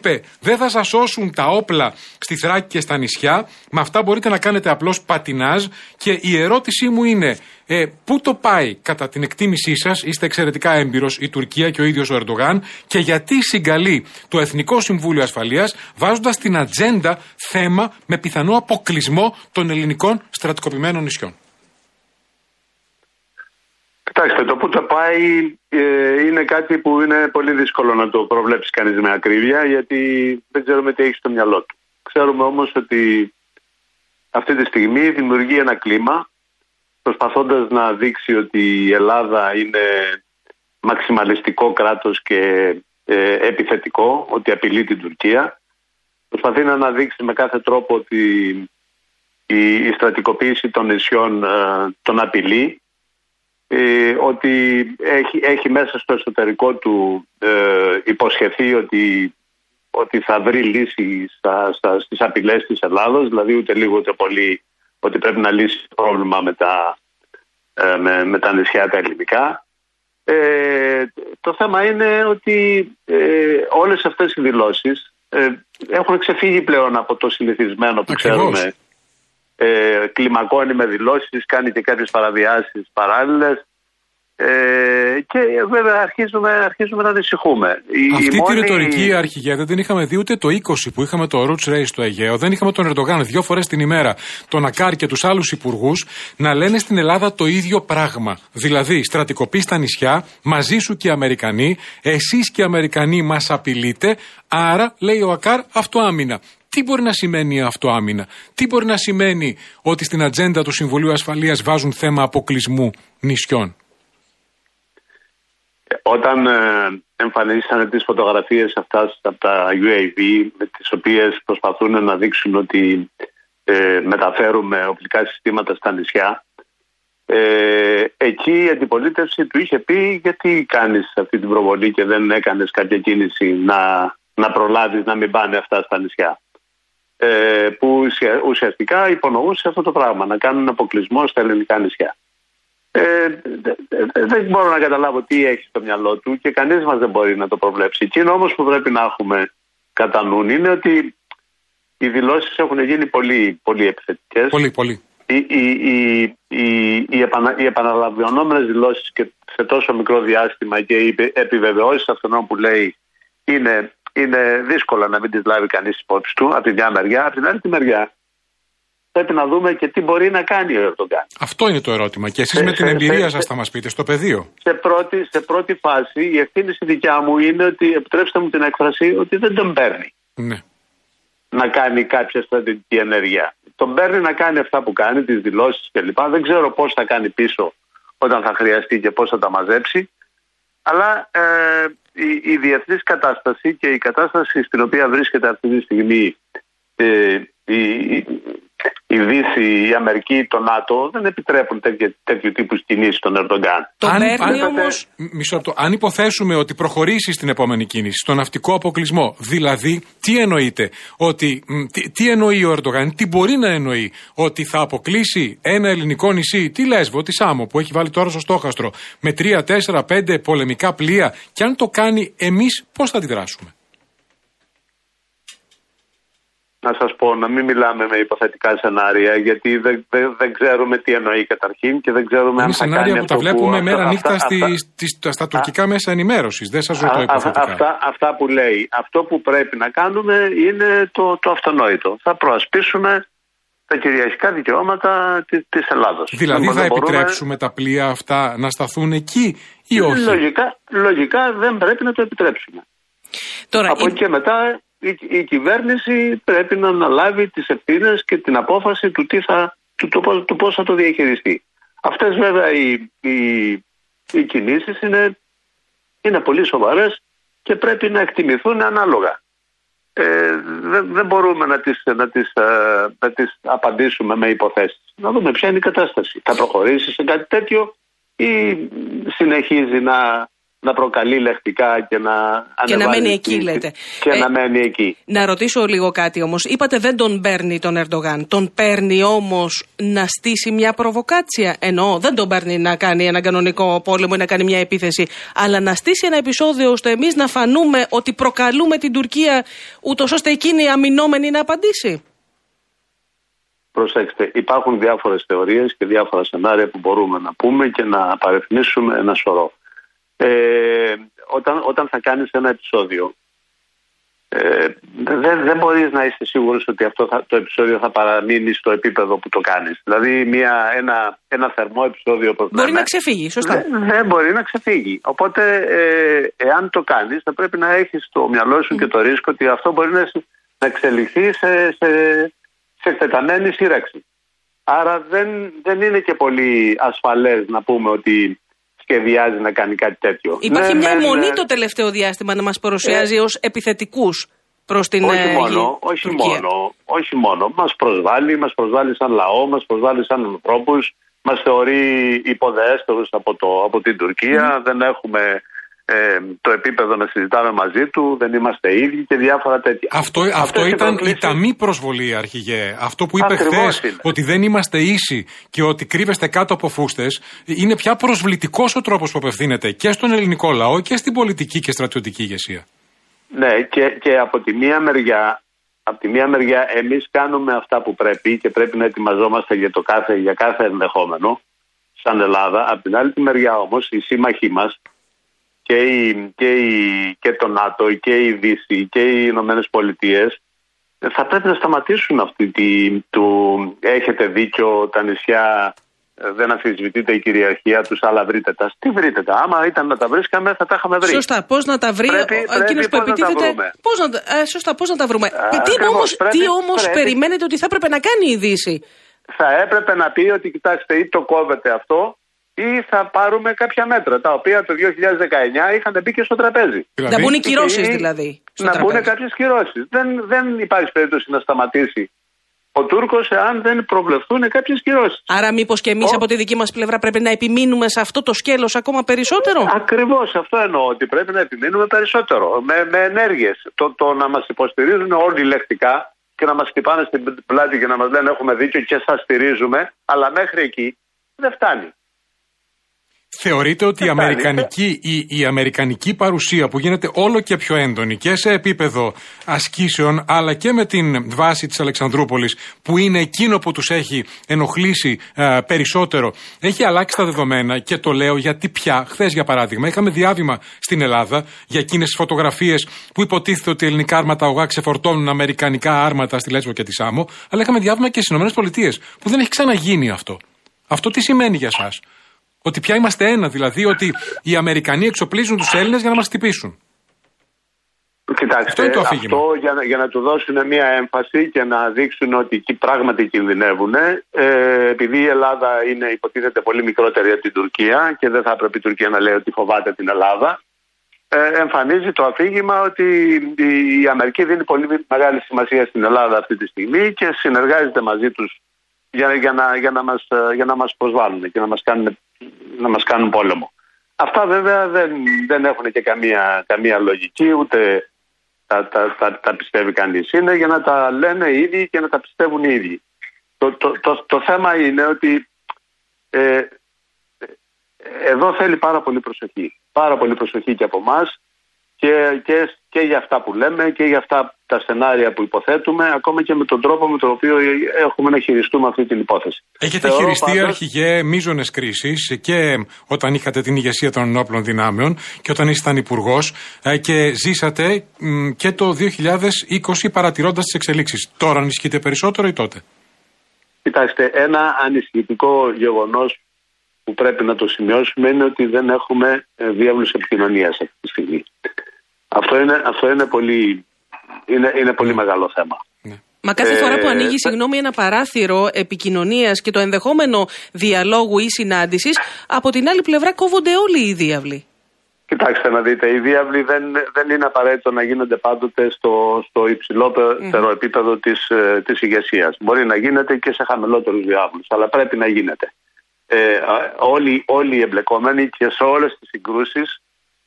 Δεν θα σας σώσουν τα όπλα στη Θράκη και στα νησιά. Με αυτά μπορείτε να κάνετε απλώς πατινάζ. Και η ερώτησή μου είναι, πού το πάει κατά την εκτίμησή σας, είστε εξαιρετικά έμπειρος, η Τουρκία και ο ίδιος ο Ερντογάν, και γιατί συγκαλεί το Εθνικό Συμβούλιο Ασφαλείας βάζοντας στην ατζέντα θέμα με πιθανό αποκλεισμό των ελληνικών στρατικοποιημένων νησιών? Κοιτάξτε, το που το πάει είναι κάτι που είναι πολύ δύσκολο να το προβλέψει κανείς με ακρίβεια, γιατί δεν ξέρουμε τι έχει στο μυαλό του. Ξέρουμε όμως ότι αυτή τη στιγμή δημιουργεί ένα κλίμα, προσπαθώντας να δείξει ότι η Ελλάδα είναι μαξιμαλιστικό κράτος και επιθετικό, ότι απειλεί την Τουρκία. Προσπαθεί να αναδείξει με κάθε τρόπο ότι η στρατικοποίηση των νησιών τον απειλεί, ότι έχει μέσα στο εσωτερικό του υποσχεθεί ότι θα βρει λύση στις απειλές της Ελλάδος, δηλαδή ούτε λίγο ούτε πολύ ότι πρέπει να λύσει το πρόβλημα με τα νησιά τα ελληνικά. Το θέμα είναι ότι όλες αυτές οι δηλώσεις έχουν ξεφύγει πλέον από το συνηθισμένο που ξέρουμε. Κλιμακώνει με δηλώσεις, κάνει και κάποιες παραβιάσεις παράλληλες και βέβαια αρχίζουμε να ανησυχούμε. Αυτή τη ρητορική, αρχηγέ, δεν την είχαμε δει ούτε το 20 που είχαμε το Roots Race στο Αιγαίο. Δεν είχαμε τον Ερντογάν 2 φορές την ημέρα, τον Ακάρ και τους άλλους υπουργούς να λένε στην Ελλάδα το ίδιο πράγμα. Δηλαδή, στρατικοποιεί στα νησιά, μαζί σου και οι Αμερικανοί, εσείς και οι Αμερικανοί μας απειλείτε, άρα, λέει ο Ακάρ, αυτοάμυνα. Τι μπορεί να σημαίνει αυτοάμυνα? Τι μπορεί να σημαίνει ότι στην ατζέντα του Συμβουλίου Ασφαλείας βάζουν θέμα αποκλεισμού νησιών? Όταν εμφανίσανε τις φωτογραφίες αυτές από τα UAV, με τις οποίες προσπαθούν να δείξουν ότι μεταφέρουμε οπλικά συστήματα στα νησιά, εκεί η αντιπολίτευση του είχε πει, γιατί κάνεις αυτή την προβολή και δεν έκανες κάποια κίνηση να προλάβεις να μην πάνε αυτά στα νησιά? Που ουσιαστικά υπονοούσε αυτό το πράγμα, να κάνουν αποκλεισμό στα ελληνικά νησιά. Δεν μπορώ να καταλάβω τι έχει στο μυαλό του και κανείς μας δεν μπορεί να το προβλέψει. Εκείνο όμως που πρέπει να έχουμε κατά νου είναι ότι οι δηλώσεις έχουν γίνει πολύ, πολύ επιθετικές. Πολύ. Οι επαναλαμβανόμενες δηλώσεις και σε τόσο μικρό διάστημα και οι επιβεβαιώσεις αυτών που λέει είναι δύσκολο να μην τις λάβει κανείς υπόψη του από τη μια μεριά. Από την άλλη τη μεριά πρέπει να δούμε και τι μπορεί να κάνει ο Ερντογάν. Αυτό είναι το ερώτημα. Και εσείς με την εμπειρία σας θα μας πείτε στο πεδίο. Σε πρώτη φάση η ευθύνη δικιά μου είναι ότι, επιτρέψτε μου την έκφραση, ότι δεν τον παίρνει. Ναι. Να κάνει κάποια στρατηγική ενέργεια. Τον παίρνει να κάνει αυτά που κάνει, τις δηλώσεις κλπ. Δεν ξέρω πώς θα κάνει πίσω όταν θα χρειαστεί και πώς θα τα μαζέψει. Αλλά η διεθνής κατάσταση και η κατάσταση στην οποία βρίσκεται αυτή τη στιγμή η Δύση, η Αμερική, το ΝΑΤΟ δεν επιτρέπουν τέτοιου τύπου κινήσεις στον Ερντογάν. Αν υποθέσουμε ότι προχωρήσει στην επόμενη κίνηση, στον ναυτικό αποκλεισμό, δηλαδή τι εννοείται, τι εννοεί ο Ερντογάν, τι μπορεί να εννοεί, ότι θα αποκλείσει ένα ελληνικό νησί, τη Λέσβο, τη Σάμο, που έχει βάλει τώρα στο στόχαστρο, με 3, 4, 5 πολεμικά πλοία, και αν το κάνει, εμείς πώς θα αντιδράσουμε? Να σας πω, να μην μιλάμε με υποθετικά σενάρια, γιατί δεν ξέρουμε τι εννοεί καταρχήν και δεν ξέρουμε αν θα κάνει αυτό. Είναι σενάρια που τα βλέπουμε μέρα νύχτα στα τουρκικά μέσα ενημέρωσης. Δεν σας ζω το υποθετικά. Αυτά που λέει. Αυτό που πρέπει να κάνουμε είναι το αυτονόητο. Θα προασπίσουμε τα κυριαρχικά δικαιώματα της Ελλάδος. Δηλαδή θα επιτρέψουμε τα πλοία αυτά να σταθούν εκεί ή όχι? Λογικά δεν πρέπει να το επιτρέψουμε. Από εκεί και μετά η κυβέρνηση πρέπει να αναλάβει τις ευθύνες και την απόφαση του πώς θα το διαχειριστεί. Αυτές βέβαια οι κινήσεις είναι πολύ σοβαρές και πρέπει να εκτιμηθούν ανάλογα. Δεν μπορούμε να τις απαντήσουμε με υποθέσεις. Να δούμε ποια είναι η κατάσταση. Θα προχωρήσει σε κάτι τέτοιο ή συνεχίζει να προκαλεί λεχτικά και να μένει εκεί, λέτε. Και να μένει εκεί. Να ρωτήσω λίγο κάτι όμως. Είπατε δεν τον παίρνει τον Ερντογάν. Τον παίρνει όμως να στήσει μια προβοκάτσια. Εννοώ, δεν τον παίρνει να κάνει ένα κανονικό πόλεμο ή να κάνει μια επίθεση. Αλλά να στήσει ένα επεισόδιο ώστε εμείς να φανούμε ότι προκαλούμε την Τουρκία, ούτως ώστε εκείνη αμυνόμενη να απαντήσει. Προσέξτε, υπάρχουν διάφορες θεωρίες και διάφορα σενάρια που μπορούμε να πούμε και να παρεθμίσουμε ένα σωρό. Όταν θα κάνεις ένα επεισόδιο, δεν μπορείς να είσαι σίγουρος ότι το επεισόδιο θα παραμείνει στο επίπεδο που το κάνεις. Δηλαδή ένα θερμό επεισόδιο μπορεί να ξεφύγει, σωστά. Δεν μπορεί να ξεφύγει. Οπότε εάν το κάνεις θα πρέπει να έχεις στο μυαλό σου και το ρίσκο ότι αυτό μπορεί να εξελιχθεί σε εκτεταμένη σύρεξη. Άρα δεν είναι και πολύ ασφαλές να πούμε ότι σχεδιάζει να κάνει κάτι τέτοιο. Υπάρχει μια αιμονή το τελευταίο διάστημα να μας παρουσιάζει ως επιθετικούς προς την όχι μόνο. Μας προσβάλλει σαν λαό, μας προσβάλλει σαν ανθρώπους, μας θεωρεί υποδεέστερους από την Τουρκία, δεν έχουμε το επίπεδο να συζητάμε μαζί του, δεν είμαστε ίδιοι και διάφορα τέτοια. Αυτό ήταν η ταμή προσβολή, αρχηγέ. Αυτό που είπε χθες, ότι δεν είμαστε ίσοι και ότι κρύβεστε κάτω από φούστες, είναι πια προσβλητικός ο τρόπος που απευθύνεται και στον ελληνικό λαό και στην πολιτική και στρατιωτική ηγεσία. Ναι, και από τη μία μεριά εμείς κάνουμε αυτά που πρέπει και πρέπει να ετοιμαζόμαστε για κάθε ενδεχόμενο σαν Ελλάδα. Από την άλλη μεριά όμως οι σύμμαχοί μας και το ΝΑΤΟ και η Δύση και οι Ηνωμένες Πολιτείες θα πρέπει να σταματήσουν αυτή έχετε δίκιο, τα νησιά δεν αμφισβητείται η κυριαρχία τους, αλλά βρείτε τα. Τι βρείτε τα? Άμα ήταν να τα βρίσκαμε θα τα είχαμε βρει. Σωστά, πώς να τα βρει εκείνος που επιτίθεται. Πώς να τα βρούμε. Τι όμως περιμένετε ότι θα έπρεπε να κάνει η Δύση? Θα έπρεπε να πει ότι κοιτάξτε, ή το κόβετε αυτό ή θα πάρουμε κάποια μέτρα, τα οποία το 2019 είχαν μπει και στο τραπέζι. Να μπουν οι κυρώσεις δηλαδή. Να μπουν κάποιες κυρώσεις. Δεν υπάρχει περίπτωση να σταματήσει ο Τούρκος εάν δεν προβλεφθούν κάποιες κυρώσεις. Άρα μήπως και εμείς από τη δική μας πλευρά πρέπει να επιμείνουμε σε αυτό το σκέλος ακόμα περισσότερο? Ακριβώς αυτό εννοώ, ότι πρέπει να επιμείνουμε περισσότερο με ενέργειες. Το να μας υποστηρίζουν όλοι λεκτικά και να μας χτυπάνε στην πλάτη και να μας λένε έχουμε δίκιο και σας στηρίζουμε, αλλά μέχρι εκεί δεν φτάνει. Θεωρείτε ότι η αμερικανική παρουσία που γίνεται όλο και πιο έντονη και σε επίπεδο ασκήσεων αλλά και με την βάση της Αλεξανδρούπολης που είναι εκείνο που τους έχει ενοχλήσει περισσότερο, έχει αλλάξει τα δεδομένα? Και το λέω γιατί πια χθες για παράδειγμα είχαμε διάβημα στην Ελλάδα για εκείνες τις φωτογραφίες που υποτίθεται ότι ελληνικά άρματα ΟΓΑ ξεφορτώνουν αμερικανικά άρματα στη Λέσβο και τη Σάμο, αλλά είχαμε διάβημα και στις ΗΠΑ που δεν έχει ξαναγίνει αυτό. Αυτό τι σημαίνει για σας? Ότι πια είμαστε ένα, δηλαδή ότι οι Αμερικανοί εξοπλίζουν τους Έλληνες για να μας χτυπήσουν. Κοιτάξτε, αυτό για να του δώσουν μια έμφαση και να δείξουν ότι εκεί πράγματι κινδυνεύουν, επειδή η Ελλάδα υποτίθεται πολύ μικρότερη από την Τουρκία και δεν θα έπρεπε η Τουρκία να λέει ότι φοβάται την Ελλάδα, εμφανίζει το αφήγημα ότι η Αμερική δίνει πολύ μεγάλη σημασία στην Ελλάδα αυτή τη στιγμή και συνεργάζεται μαζί τους για να μας προσβάλλουν και να μας κάνουν πόλεμο. Αυτά βέβαια δεν έχουν και καμία λογική, ούτε τα πιστεύει κανείς. Είναι για να τα λένε οι ίδιοι και να τα πιστεύουν οι ίδιοι. Το θέμα είναι ότι εδώ θέλει πάρα πολύ προσοχή. Πάρα πολύ προσοχή και από εμάς και για αυτά που λέμε και για αυτά τα σενάρια που υποθέτουμε, ακόμα και με τον τρόπο με τον οποίο έχουμε να χειριστούμε αυτή την υπόθεση. Έχετε χειριστεί, αρχηγέ, μείζονες κρίσεις και όταν είχατε την ηγεσία των ενόπλων δυνάμεων και όταν ήσασταν υπουργός και ζήσατε και το 2020 παρατηρώντας τις εξελίξεις. Τώρα ανησυχείτε περισσότερο ή τότε? Κοιτάξτε, ένα ανησυχητικό γεγονός που πρέπει να το σημειώσουμε είναι ότι δεν έχουμε διάβλους επικοινωνίας αυτή τη στιγμή. Αυτό είναι πολύ μεγάλο θέμα. Μα κάθε φορά που ανοίγει, ένα παράθυρο επικοινωνίας και το ενδεχόμενο διαλόγου ή συνάντησης, από την άλλη πλευρά κόβονται όλοι οι διάβλοι. Κοιτάξτε να δείτε, οι διάβλοι δεν είναι απαραίτητο να γίνονται πάντοτε στο υψηλότερο επίπεδο της ηγεσίας. Μπορεί να γίνεται και σε χαμηλότερους διάβλους, αλλά πρέπει να γίνεται. Όλοι οι εμπλεκόμενοι και σε όλες τις συγκρούσεις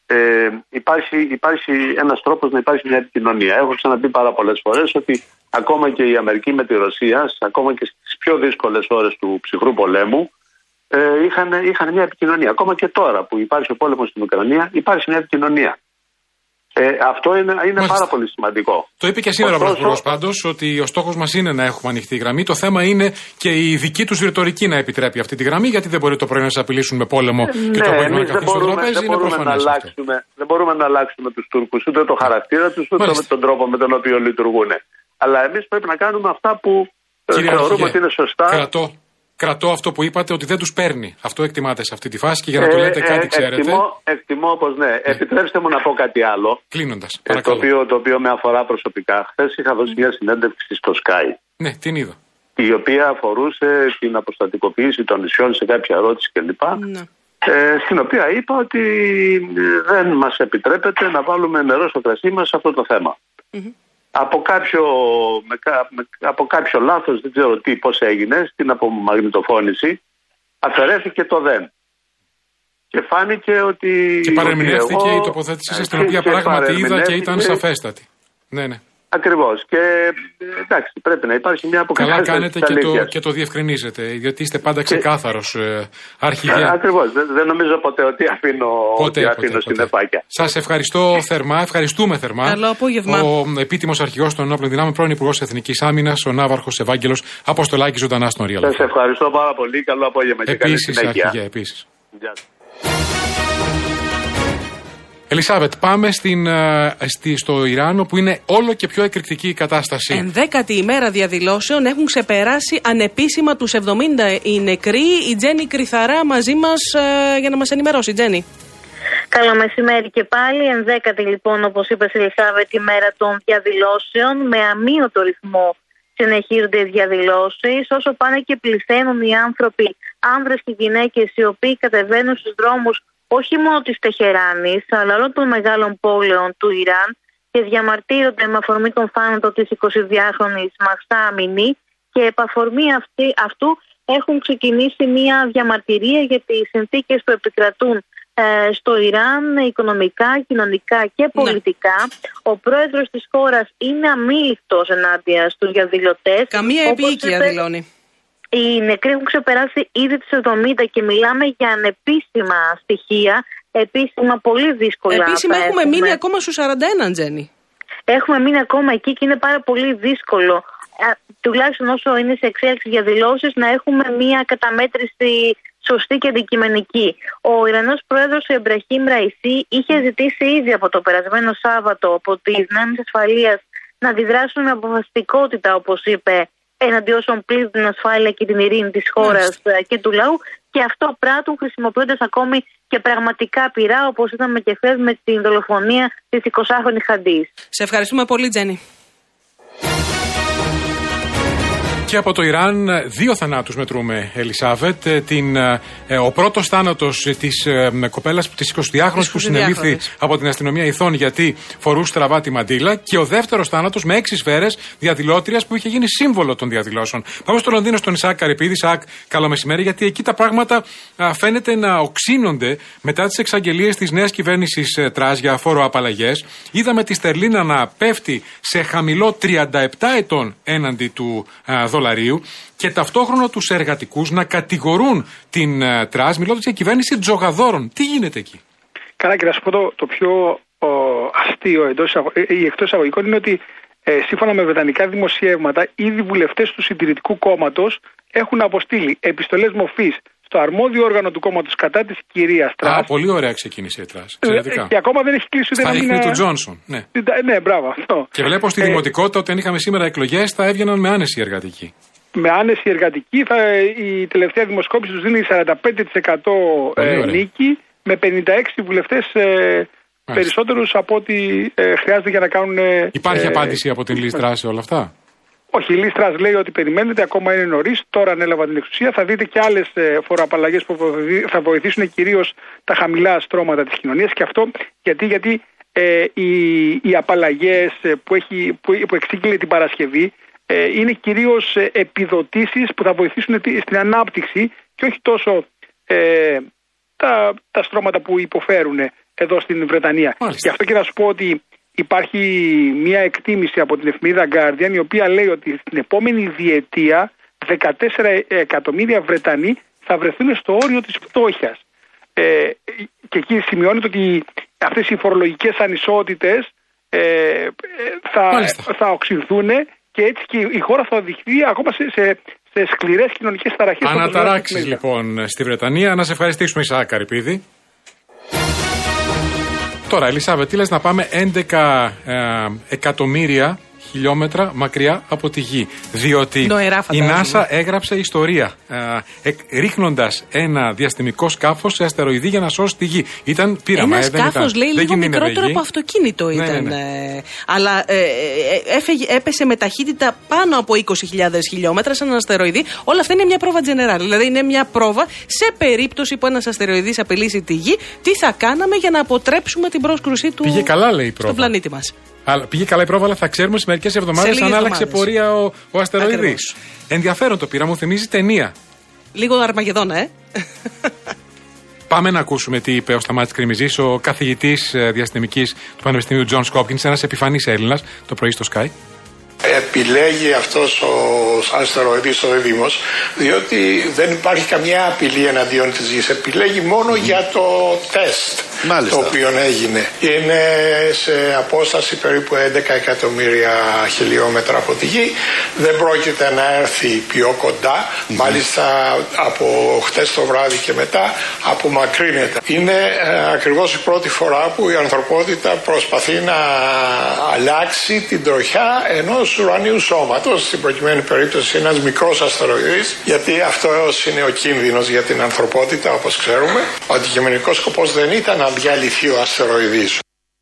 υπάρχει ένας τρόπος να υπάρχει μια επικοινωνία. Έχω ξαναπεί πάρα πολλές φορές ότι ακόμα και η Αμερική με τη Ρωσία, ακόμα και στις πιο δύσκολες ώρες του ψυχρού πολέμου, είχαν μια επικοινωνία. Ακόμα και τώρα που υπάρχει ο πόλεμος στην Ουκρανία, υπάρχει μια επικοινωνία. Αυτό είναι πάρα πολύ σημαντικό. Το είπε και σήμερα ο Πρωθυπουργός πάντως, ότι ο στόχος μας είναι να έχουμε ανοιχτή γραμμή. Το θέμα είναι και η δική τους ρητορική να επιτρέπει αυτή τη γραμμή, γιατί δεν μπορεί το πρωί να σε απειλήσουν με πόλεμο και το απόγευμα να καθίσουν στο τραπέζι. Δεν μπορούμε να αλλάξουμε τους Τούρκους, ούτε το χαρακτήρα τους, ούτε τον τρόπο με τον οποίο λειτουργούν. Αλλά εμείς πρέπει να κάνουμε αυτά που θεωρούμε ότι είναι σωστά. Κρατώ αυτό που είπατε, ότι δεν τους παίρνει. Αυτό εκτιμάτε σε αυτή τη φάση και για να το λέτε κάτι ξέρετε. Εκτιμώ πως ναι. Επιτρέψτε μου να πω κάτι άλλο. Κλείνοντας, το οποίο με αφορά προσωπικά. Χθες είχα δώσει μια συνέντευξη στο Sky. Ναι, την είδα. Η οποία αφορούσε την αποστατικοποίηση των νησιών σε κάποια ερώτηση κλπ. Ναι. Στην οποία είπα ότι δεν μας επιτρέπεται να βάλουμε νερό στο κρασί μας σε αυτό το θέμα. Από κάποιο λάθος, δεν ξέρω πώς έγινε, στην απομαγνητοφώνηση αφαιρέθηκε το δεν. Και φάνηκε ότι... Και παρεμηνεύτηκε η τοποθέτησή σας, την οποία πράγματι είδα και ήταν σαφέστατη. Ναι. Ακριβώς. Και εντάξει, πρέπει να υπάρχει μια αποκατάσταση. Καλά κάνετε και το διευκρινίζετε, γιατί είστε πάντα ξεκάθαρος αρχηγέ. Ακριβώς. Δεν νομίζω ποτέ ότι αφήνω συννεφάκια. Σας ευχαριστώ θερμά, ευχαριστούμε θερμά. Καλό απόγευμα. Ο επίτιμος αρχηγός των ενόπλων δυνάμεων, πρώην Υπουργός Εθνικής Άμυνας, ο Ναύαρχος Ευάγγελος Αποστολάκης, ζωντανά στον Ριαλό. Σας ευχαριστώ πάρα πολύ. Καλό απόγευμα και καλή συνέχεια. Αρχηγέ, επίσης. Ελισάβετ, πάμε στο Ιράν, όπου είναι όλο και πιο εκρηκτική η κατάσταση. 11η ημέρα διαδηλώσεων, έχουν ξεπεράσει ανεπίσημα τους 70 οι νεκροί. Η Τζέννη Κρυθαρά μαζί μας για να μας ενημερώσει. Τζέννη. Καλό μεσημέρι και πάλι. 11η λοιπόν, όπως είπες Ελισάβετ, ημέρα των διαδηλώσεων. Με αμύωτο ρυθμό συνεχίζονται οι διαδηλώσεις. Όσο πάνε και πληθαίνουν οι άνθρωποι, άνδρες και γυναίκες, οι οποίοι κατεβαίνουν στους δρόμους όχι μόνο της Τεχεράνης, αλλά όλων των μεγάλων πόλεων του Ιράν και διαμαρτύρονται με αφορμή τον θάνατο της 22χρονης Μαχσά Αμινή, και επ' αφορμή αυτού έχουν ξεκινήσει μια διαμαρτυρία για τις συνθήκες που επικρατούν στο Ιράν, οικονομικά, κοινωνικά και πολιτικά. Ο πρόεδρος της χώρας είναι αμήλικτος ενάντια στους διαδηλωτές. Καμία επίοικια δηλώνει. Οι νεκροί έχουν ξεπεράσει ήδη τις 70 και μιλάμε για ανεπίσημα στοιχεία, επίσημα πολύ δύσκολα. Επίσημα έχουμε μείνει ακόμα στους 41, Τζέννη. Έχουμε μείνει ακόμα εκεί και είναι πάρα πολύ δύσκολο, τουλάχιστον όσο είναι σε εξέλιξη διαδηλώσεις, να έχουμε μια καταμέτρηση σωστή και αντικειμενική. Ο Ιρανός πρόεδρος Εμπραχήμ Ραϊσί είχε ζητήσει ήδη από το περασμένο Σάββατο από τις δυνάμεις ασφαλείας να αντιδράσουν με αποφασιστικότητα, όπως είπε, εναντί όσων πλήττουν την ασφάλεια και την ειρήνη της χώρας και του λαού, και αυτό πράττουν χρησιμοποιώντας ακόμη και πραγματικά πυρά, όπως είδαμε και χθες με την δολοφονία της 20χρονης Χαντής. Σε ευχαριστούμε πολύ, Τζέννη. Και από το Ιράν, 2 θανάτους μετρούμε, Ελισάβετ. Ο πρώτος θάνατος της κοπέλας, της 22χρονης, που συνελήφθη από την αστυνομία Ηθών γιατί φορούσε στραβά τη μαντήλα. Και ο δεύτερος θάνατος με 6 σφαίρες διαδηλώτριας που είχε γίνει σύμβολο των διαδηλώσεων. Πάμε στο Λονδίνο, στον Ισαάκ Καρυπίδη. Ισαάκ, καλό μεσημέρι, γιατί εκεί τα πράγματα φαίνεται να οξύνονται μετά τις εξαγγελίες της νέας κυβέρνησης Τρας για φοροαπαλλαγές. Είδαμε τη στερλίνα να πέφτει σε χαμηλό 37 ετών έναντι του δολαρίου και ταυτόχρονα τους εργατικούς να κατηγορούν την Τρας μιλώντας για κυβέρνηση τζογαδόρων. Τι γίνεται εκεί? Καλά, και να σου πω το πιο αστείο εκτός εισαγωγικών είναι ότι σύμφωνα με βρετανικά δημοσιεύματα, ήδη βουλευτές του Συντηρητικού Κόμματος έχουν αποστείλει επιστολές μορφής στο αρμόδιο όργανο του κόμματος κατά της κυρίας Τρας. Πολύ ωραία ξεκίνησε η Τρας. Και ακόμα δεν έχει κλείσει ούτε ένα μήνα. Στα ίχνη του Τζόνσον. Ναι, μπράβο, αυτό. Και βλέπω στη δημοτικότητα ότι αν είχαμε σήμερα εκλογές θα έβγαιναν με άνεση οι εργατικοί. Με άνεση οι εργατικοί, η τελευταία δημοσκόπηση τους δίνει 45% νίκη, με 56 βουλευτές περισσότερους από ό,τι χρειάζεται για να κάνουν. Υπάρχει απάντηση από την Λίζ Τρας σε όλα αυτά? Όχι, η Λίζ Τρας λέει ότι περιμένετε, ακόμα είναι νωρίς, τώρα ανέλαβα την εξουσία. Θα δείτε και άλλες φοροαπαλλαγές που θα βοηθήσουν κυρίως τα χαμηλά στρώματα της κοινωνίας. Και αυτό γιατί οι απαλλαγές που εξήγηλε την Παρασκευή είναι κυρίως επιδοτήσεις που θα βοηθήσουν στην ανάπτυξη και όχι τόσο τα στρώματα που υποφέρουν. εδώ στην Βρετανία. Γι' αυτό και να σου πω ότι υπάρχει μια εκτίμηση από την εφημερίδα Guardian, η οποία λέει ότι στην επόμενη διετία 14 εκατομμύρια Βρετανοί θα βρεθούν στο όριο της φτώχειας. Και εκεί σημειώνεται ότι αυτές οι φορολογικές ανισότητες θα οξυνθούν και έτσι και η χώρα θα οδηγηθεί ακόμα σε σκληρές κοινωνικές ταραχές. Αναταράξεις λοιπόν στη Βρετανία. Να σε ευχαριστήσουμε, Ισαάκ Καρυπίδη. Τώρα, Ελισάβετ, τι λες να πάμε 11 εκατομμύρια χιλιόμετρα μακριά από τη Γη. Διότι η NASA έγραψε ιστορία ρίχνοντας ένα διαστημικό σκάφος σε αστεροειδή για να σώσει τη Γη. Ήταν πείραμα. Ένα σκάφος, λέει, λίγο μικρότερο από αυτοκίνητο ήταν. Ναι. Αλλά έπεσε με ταχύτητα πάνω από 20.000 χιλιόμετρα σε έναν αστεροειδή. Όλα αυτά είναι μια πρόβα general. Δηλαδή είναι μια πρόβα σε περίπτωση που ένας αστεροειδής απειλήσει τη Γη, τι θα κάναμε για να αποτρέψουμε την πρόσκρουσή του στον πλανήτη μας. Πήγε καλά η πρόβα, αλλά θα ξέρουμε σε μερικές εβδομάδες αν άλλαξε πορεία ο αστεροειδής. Ενδιαφέρον το πείραμα, μου θυμίζει ταινία. Λίγο Αρμαγεδόνα, Πάμε να ακούσουμε τι είπε ο Σταμάτης Κρημιζής, ο καθηγητής διαστημικής του Πανεπιστημίου Johns Hopkins, ένας επιφανής Έλληνας, το πρωί στο Sky. Επιλέγει αυτός ο αστεροειδής ο δίδυμος, διότι δεν υπάρχει καμιά απειλή εναντίον της Γης. Επιλέγει μόνο για το τεστ το οποίο έγινε. Είναι σε απόσταση περίπου 11 εκατομμύρια χιλιόμετρα από τη Γη. Δεν πρόκειται να έρθει πιο κοντά. Μάλιστα από χτες το βράδυ και μετά απομακρύνεται. Είναι ακριβώς η πρώτη φορά που η ανθρωπότητα προσπαθεί να αλλάξει την τροχιά ενός ουρανίου σώματος, στην προκειμένη περίπτωση ένας μικρός αστεροειδής, γιατί αυτός είναι ο κίνδυνος για την ανθρωπότητα, όπως ξέρουμε. Ο αντικειμενικός σκοπός δεν ήταν να διαλυθεί ο αστεροειδής.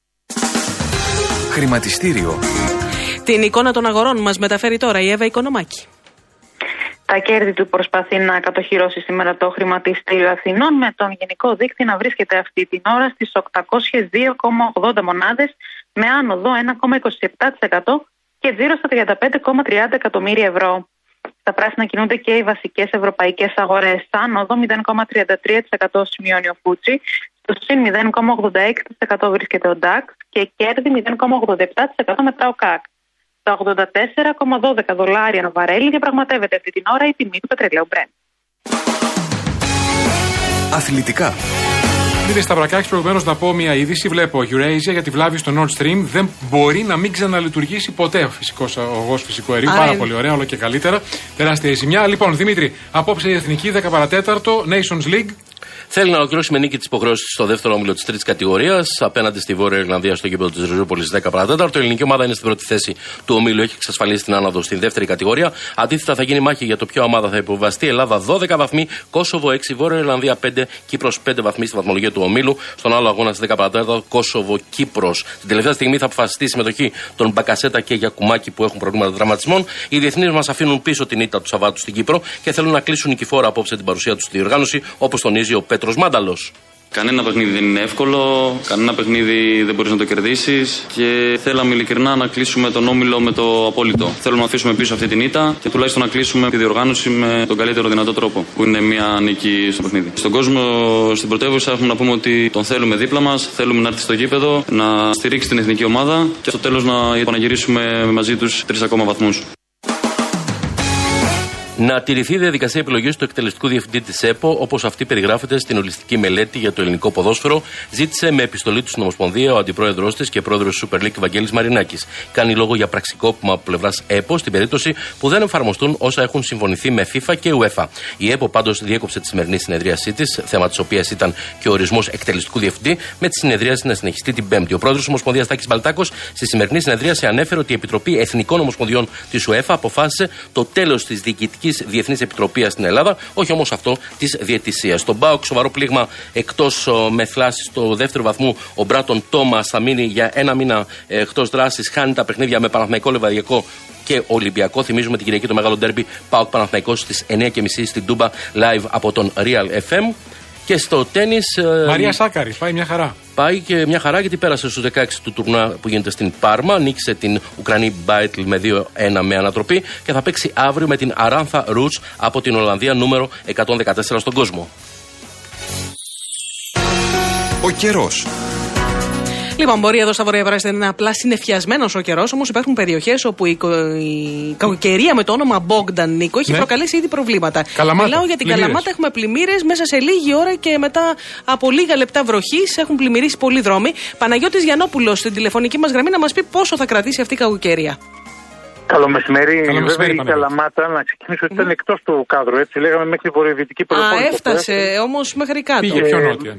Χρηματιστήριο. Την εικόνα των αγορών μας μεταφέρει τώρα η Εύα Οικονομάκη. Τα κέρδη του προσπαθεί να κατοχυρώσει σήμερα το χρηματιστήριο Αθηνών, με τον γενικό δείκτη να βρίσκεται αυτή την ώρα στις 802,80 μονάδες, με άνοδο 1,27% και τζίρο στα 35,30 εκατομμύρια ευρώ. Στα πράσινα κινούνται και οι βασικές ευρωπαϊκές αγορές. Άνοδο 0,33% σημειώνει ο Φούτσι, στο συν 0,86% βρίσκεται ο Ντάξ και κέρδη 0,87% μετά ο ΚΑΚ. Τα 84,12 δολάρια ανά βαρέλι διαπραγματεύεται αυτή την ώρα η τιμή του πετρελαίου Brent. Αθλητικά. Κύριε Σταυρακάκη, προηγουμένως να πω μια είδηση. Βλέπω Eurasia για τη βλάβη στο Nord Stream δεν μπορεί να μην ξαναλειτουργήσει ποτέ ο αγωγός φυσικού αερίου. Πάρα πολύ ωραία, όλο και καλύτερα. Τεράστια η ζημιά. Λοιπόν, Δημήτρη, απόψε η Εθνική 10 παρατέταρτο, Nations League. Θέλει να ολοκληρώσει με νίκη τις υποχρεώσεις στο δεύτερο όμιλο της τρίτης κατηγορίας απέναντι στη Βόρεια Ιρλανδία στο γήπεδο της Ριζούπολης 10 παρατέταρτο. Η ελληνική ομάδα είναι στην πρώτη θέση του ομίλου, έχει εξασφαλίσει την άνοδο στην δεύτερη κατηγορία. Αντίθετα, θα γίνει μάχη για το ποια ομάδα θα υποβαστεί. Ελλάδα 12 βαθμοί, Κόσοβο 6, Βόρεια Ιρλανδία 5, Κύπρος 5 βαθμοί στη βαθμολογία του ομίλου. Στον άλλο αγώνα στις 10 παρατέταρτο, Κόσοβο Κύπρος. Την τελευταία στιγμή θα αποφασιστεί η συμμετοχή των Μπακασέτα και Γιακουμάκη που έχουν προβλήματα δραματισμών. Οι διεθνείς μας αφήνουν πίσω την ήττα του Σαββάτου στην Κύπρο και θέλουν να κλείσουν νικηφόρα απόψε την παρουσία του στη διοργάνωση, όπως τονίζει ο Πέτρος Μάνταλος. Κανένα παιχνίδι δεν είναι εύκολο, κανένα παιχνίδι δεν μπορείς να το κερδίσεις και θέλαμε ειλικρινά να κλείσουμε τον όμιλο με το απόλυτο. Θέλουμε να αφήσουμε πίσω αυτή την ήττα και τουλάχιστον να κλείσουμε τη διοργάνωση με τον καλύτερο δυνατό τρόπο, που είναι μια νίκη στο παιχνίδι. Στον κόσμο, στην πρωτεύουσα, έχουμε να πούμε ότι τον θέλουμε δίπλα μας, θέλουμε να έρθει στο γήπεδο, να στηρίξει την εθνική ομάδα και στο τέλος να επαναγυρίσουμε μαζί τους 3 ακόμα βαθμούς. Να τηρηθεί η διαδικασία επιλογής του εκτελεστικού διευθυντή της ΕΠΟ, όπως αυτή περιγράφεται στην ολιστική μελέτη για το ελληνικό ποδόσφαιρο, ζήτησε με επιστολή του στην Ομοσπονδία ο αντιπρόεδρος της και πρόεδρος του Super League Βαγγέλης Μαρινάκης. Κάνει λόγο για πραξικόπημα από πλευράς ΕΠΟ στην περίπτωση που δεν εφαρμοστούν όσα έχουν συμφωνηθεί με FIFA και UEFA. Η ΕΠΟ πάντως διέκοψε τη σημερινή συνεδρίασή της, θέμα της οποίας ήταν και ο ορισμός εκτελεστικού διευθυντή, με τη συνεδρίαση να συνεχιστεί την Πέμπτη. Ο πρόεδρος της Ομοσπονδίας Τάκης Μπαλτάκος στη σημερινή συνεδρίαση ανέφερε ότι η Επιτροπή Εθνικών Ομοσπονδιών της UEFA αποφάσισε το τέλος της διοικητικής Διεθνής Επιτροπής στην Ελλάδα, όχι όμως αυτό της διαιτησίας. Στον ΠΑΟΚ, σοβαρό πλήγμα εκτός με θλάση στο δεύτερο βαθμού. Ο Μπράτον Τόμας θα μείνει για ένα μήνα εκτός δράσης. Χάνει τα παιχνίδια με Παναθηναϊκό, Λιβαδιακό και Ολυμπιακό. Θυμίζουμε την Κυριακή το μεγάλο ντέρμπι ΠΑΟΚ Παναθηναϊκός στις 9:30 στην Τούμπα live από τον Real FM. Και στο τένις. Μαρία Σάκαρη, πάει μια χαρά. Πάει και μια χαρά γιατί πέρασε στους 16 του τουρνουά που γίνεται στην Πάρμα. Νίκησε την Ουκρανή Μπάιτλ με 2-1 με ανατροπή και θα παίξει αύριο με την Αράνθα Ρούτς από την Ολλανδία, νούμερο 114 στον κόσμο. Ο καιρός. Λοιπόν, μπορεί εδώ στα Βόρεια Πράσινα να είναι απλά συννεφιασμένο ο καιρό, όμως υπάρχουν περιοχές όπου η κακοκαιρία με το όνομα Bogdan, Νίκο, έχει προκαλέσει ήδη προβλήματα. Καλαμάτα. Μιλάω για την Καλαμάτα, έχουμε πλημμύρες μέσα σε λίγη ώρα και μετά από λίγα λεπτά βροχής έχουν πλημμυρίσει πολλοί δρόμοι. Παναγιώτης Γιαννόπουλος στην τηλεφωνική μας γραμμή να μας πει πόσο θα κρατήσει αυτή η κακοκαιρία. Καλό μεσημέρι. Βέβαια η Καλαμάτα, να ξεκινήσω ότι ήταν εκτός του κάδρου, έτσι λέγαμε μέχρι βορειοδυτική Πελοπόννησο. Έφτασε όμως μέχρι κάτω. Πήγε πιο νότια.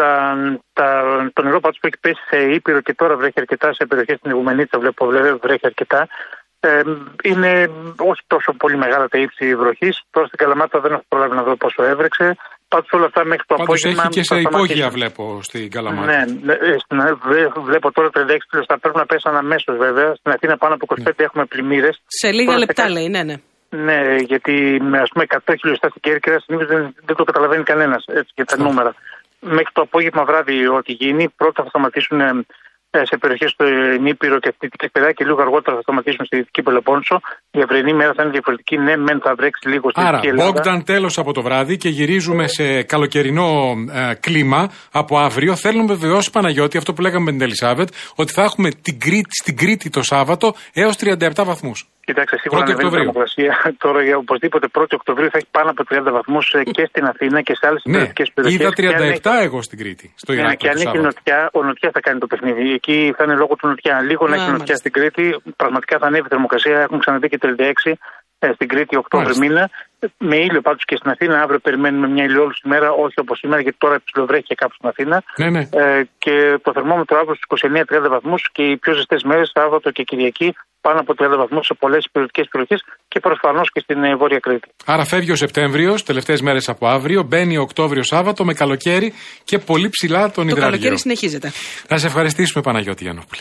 Το νερό πάντως που έχει πέσει σε Ήπειρο και τώρα βρέχει αρκετά σε περιοχές στην Ιγουμενίτσα, βλέπω βρέχει αρκετά. Είναι όχι τόσο πολύ μεγάλα τα ύψη βροχής. Τώρα στην Καλαμάτα δεν έχω προλάβει να δω πόσο έβρεξε. Πάντως όλα αυτά μέχρι το απόγευμα. Έχει και σε υπόγεια βλέπω στην Καλαμάτα. Ναι, βλέπω τώρα 36 χιλιοστά. Πρέπει να πέσαν αμέσως βέβαια. Στην Αθήνα πάνω από 25 έχουμε πλημμύρες. Σε λίγα λεπτά λέει, ναι. Ναι, γιατί με 100 χιλιοστά στην Κέρκυρα συνήθως δεν το καταλαβαίνει κανένας για τα νούμερα. Μέχρι το απόγευμα βράδυ ό,τι γίνει, πρώτα θα σταματήσουν σε περιοχές του Ήπειρο και Δυτικής Παιδά και λίγο αργότερα θα σταματήσουν στη Δυτική Πελοπόννησο. Η αυριανή μέρα θα είναι διαφορετική. Ναι, μεν θα βρέξει λίγο στη Δυτική Ελλάδα. Άρα, Bogdan, τέλος από το βράδυ και γυρίζουμε σε καλοκαιρινό κλίμα από αύριο. Θέλω να βεβαιώσει, Παναγιώτη, αυτό που λέγαμε με την Ελισάβετ, ότι θα έχουμε στην Κρήτη το Σάββατο έως 37 βαθμούς. Κοιτάξτε, σίγουρα ανεβαίνει η θερμοκρασία. Τώρα για οπωσδήποτε 1η Οκτωβρίου θα έχει πάνω από 30 βαθμούς και στην Αθήνα και σε άλλες περιοχές περιοχές. Είδα 37 εγώ στην Κρήτη. Στο Ηράκλειο. Και αν έχει νοτιά, ο νοτιά θα κάνει το παιχνίδι. Εκεί θα είναι λόγω του νοτιά. Λίγο να έχει νοτιά στην Κρήτη, πραγματικά θα ανέβει η θερμοκρασία. Έχουμε ξαναδεί και 36 στην Κρήτη Οκτώβρη μήνα. Με ήλιο πάντως και στην Αθήνα. Αύριο περιμένουμε μια ηλιόλουστη μέρα, όχι όπως σήμερα, γιατί τώρα ψιλοβρέχει και κάπου στην Αθήνα. Και το θερμόμετρο αύριο στους 29-30 βαθμούς και οι πιο ζεστές μέρες Σάββατο και Κυριακή πάνω από 30 βαθμούς σε πολλές υπηρετικές περιοχές και προφανώς και στην Βόρεια Κρήτη. Άρα φεύγει ο Σεπτέμβριος, τελευταίες μέρες από αύριο, μπαίνει Οκτώβριο Σάββατο με καλοκαίρι και πολύ ψηλά τον υδράργυρο. Το καλοκαίρι συνεχίζεται. Να σε ευχαριστήσουμε, Παναγιώτη Γιαννόπουλη.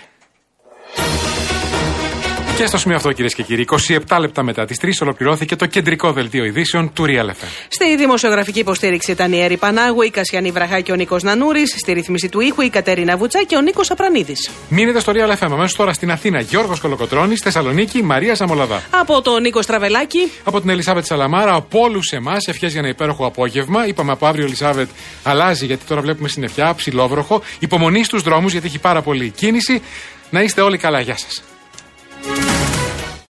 Και στο σημείο αυτό, κυρίες και κύριοι, 27 λεπτά μετά τις 3 ολοκληρώθηκε το κεντρικό δελτίο ειδήσεων του Real FM. Στη δημοσιογραφική υποστήριξη ήταν η Έρη Πανάγου, η Κασιανή Βραχά και ο Νίκος Νανούρης. Στη ρύθμιση του ήχου η Κατερίνα Βουτσά και ο Νίκος Απρανίδης. Μείνετε στο Real FM. Αμέσως τώρα στην Αθήνα Γιώργος Κολοκοτρώνης, Θεσσαλονίκη Μαρία Ζαμολαδά. Από τον Νίκο Στραβελάκη. Από την Ελισάβετ Σαλαμάρα, από όλους εμάς, ευχές για ένα υπέροχο απόγευμα. Είπαμε από αύριο, Ελισάβετ, αλλάζει γιατί τώρα βλέπουμε συννεφιά, ψιλόβροχο. Υπομονή στους δρόμους γιατί έχει πάρα πολύ κίνηση. Να είστε όλοι καλά. Γεια σας.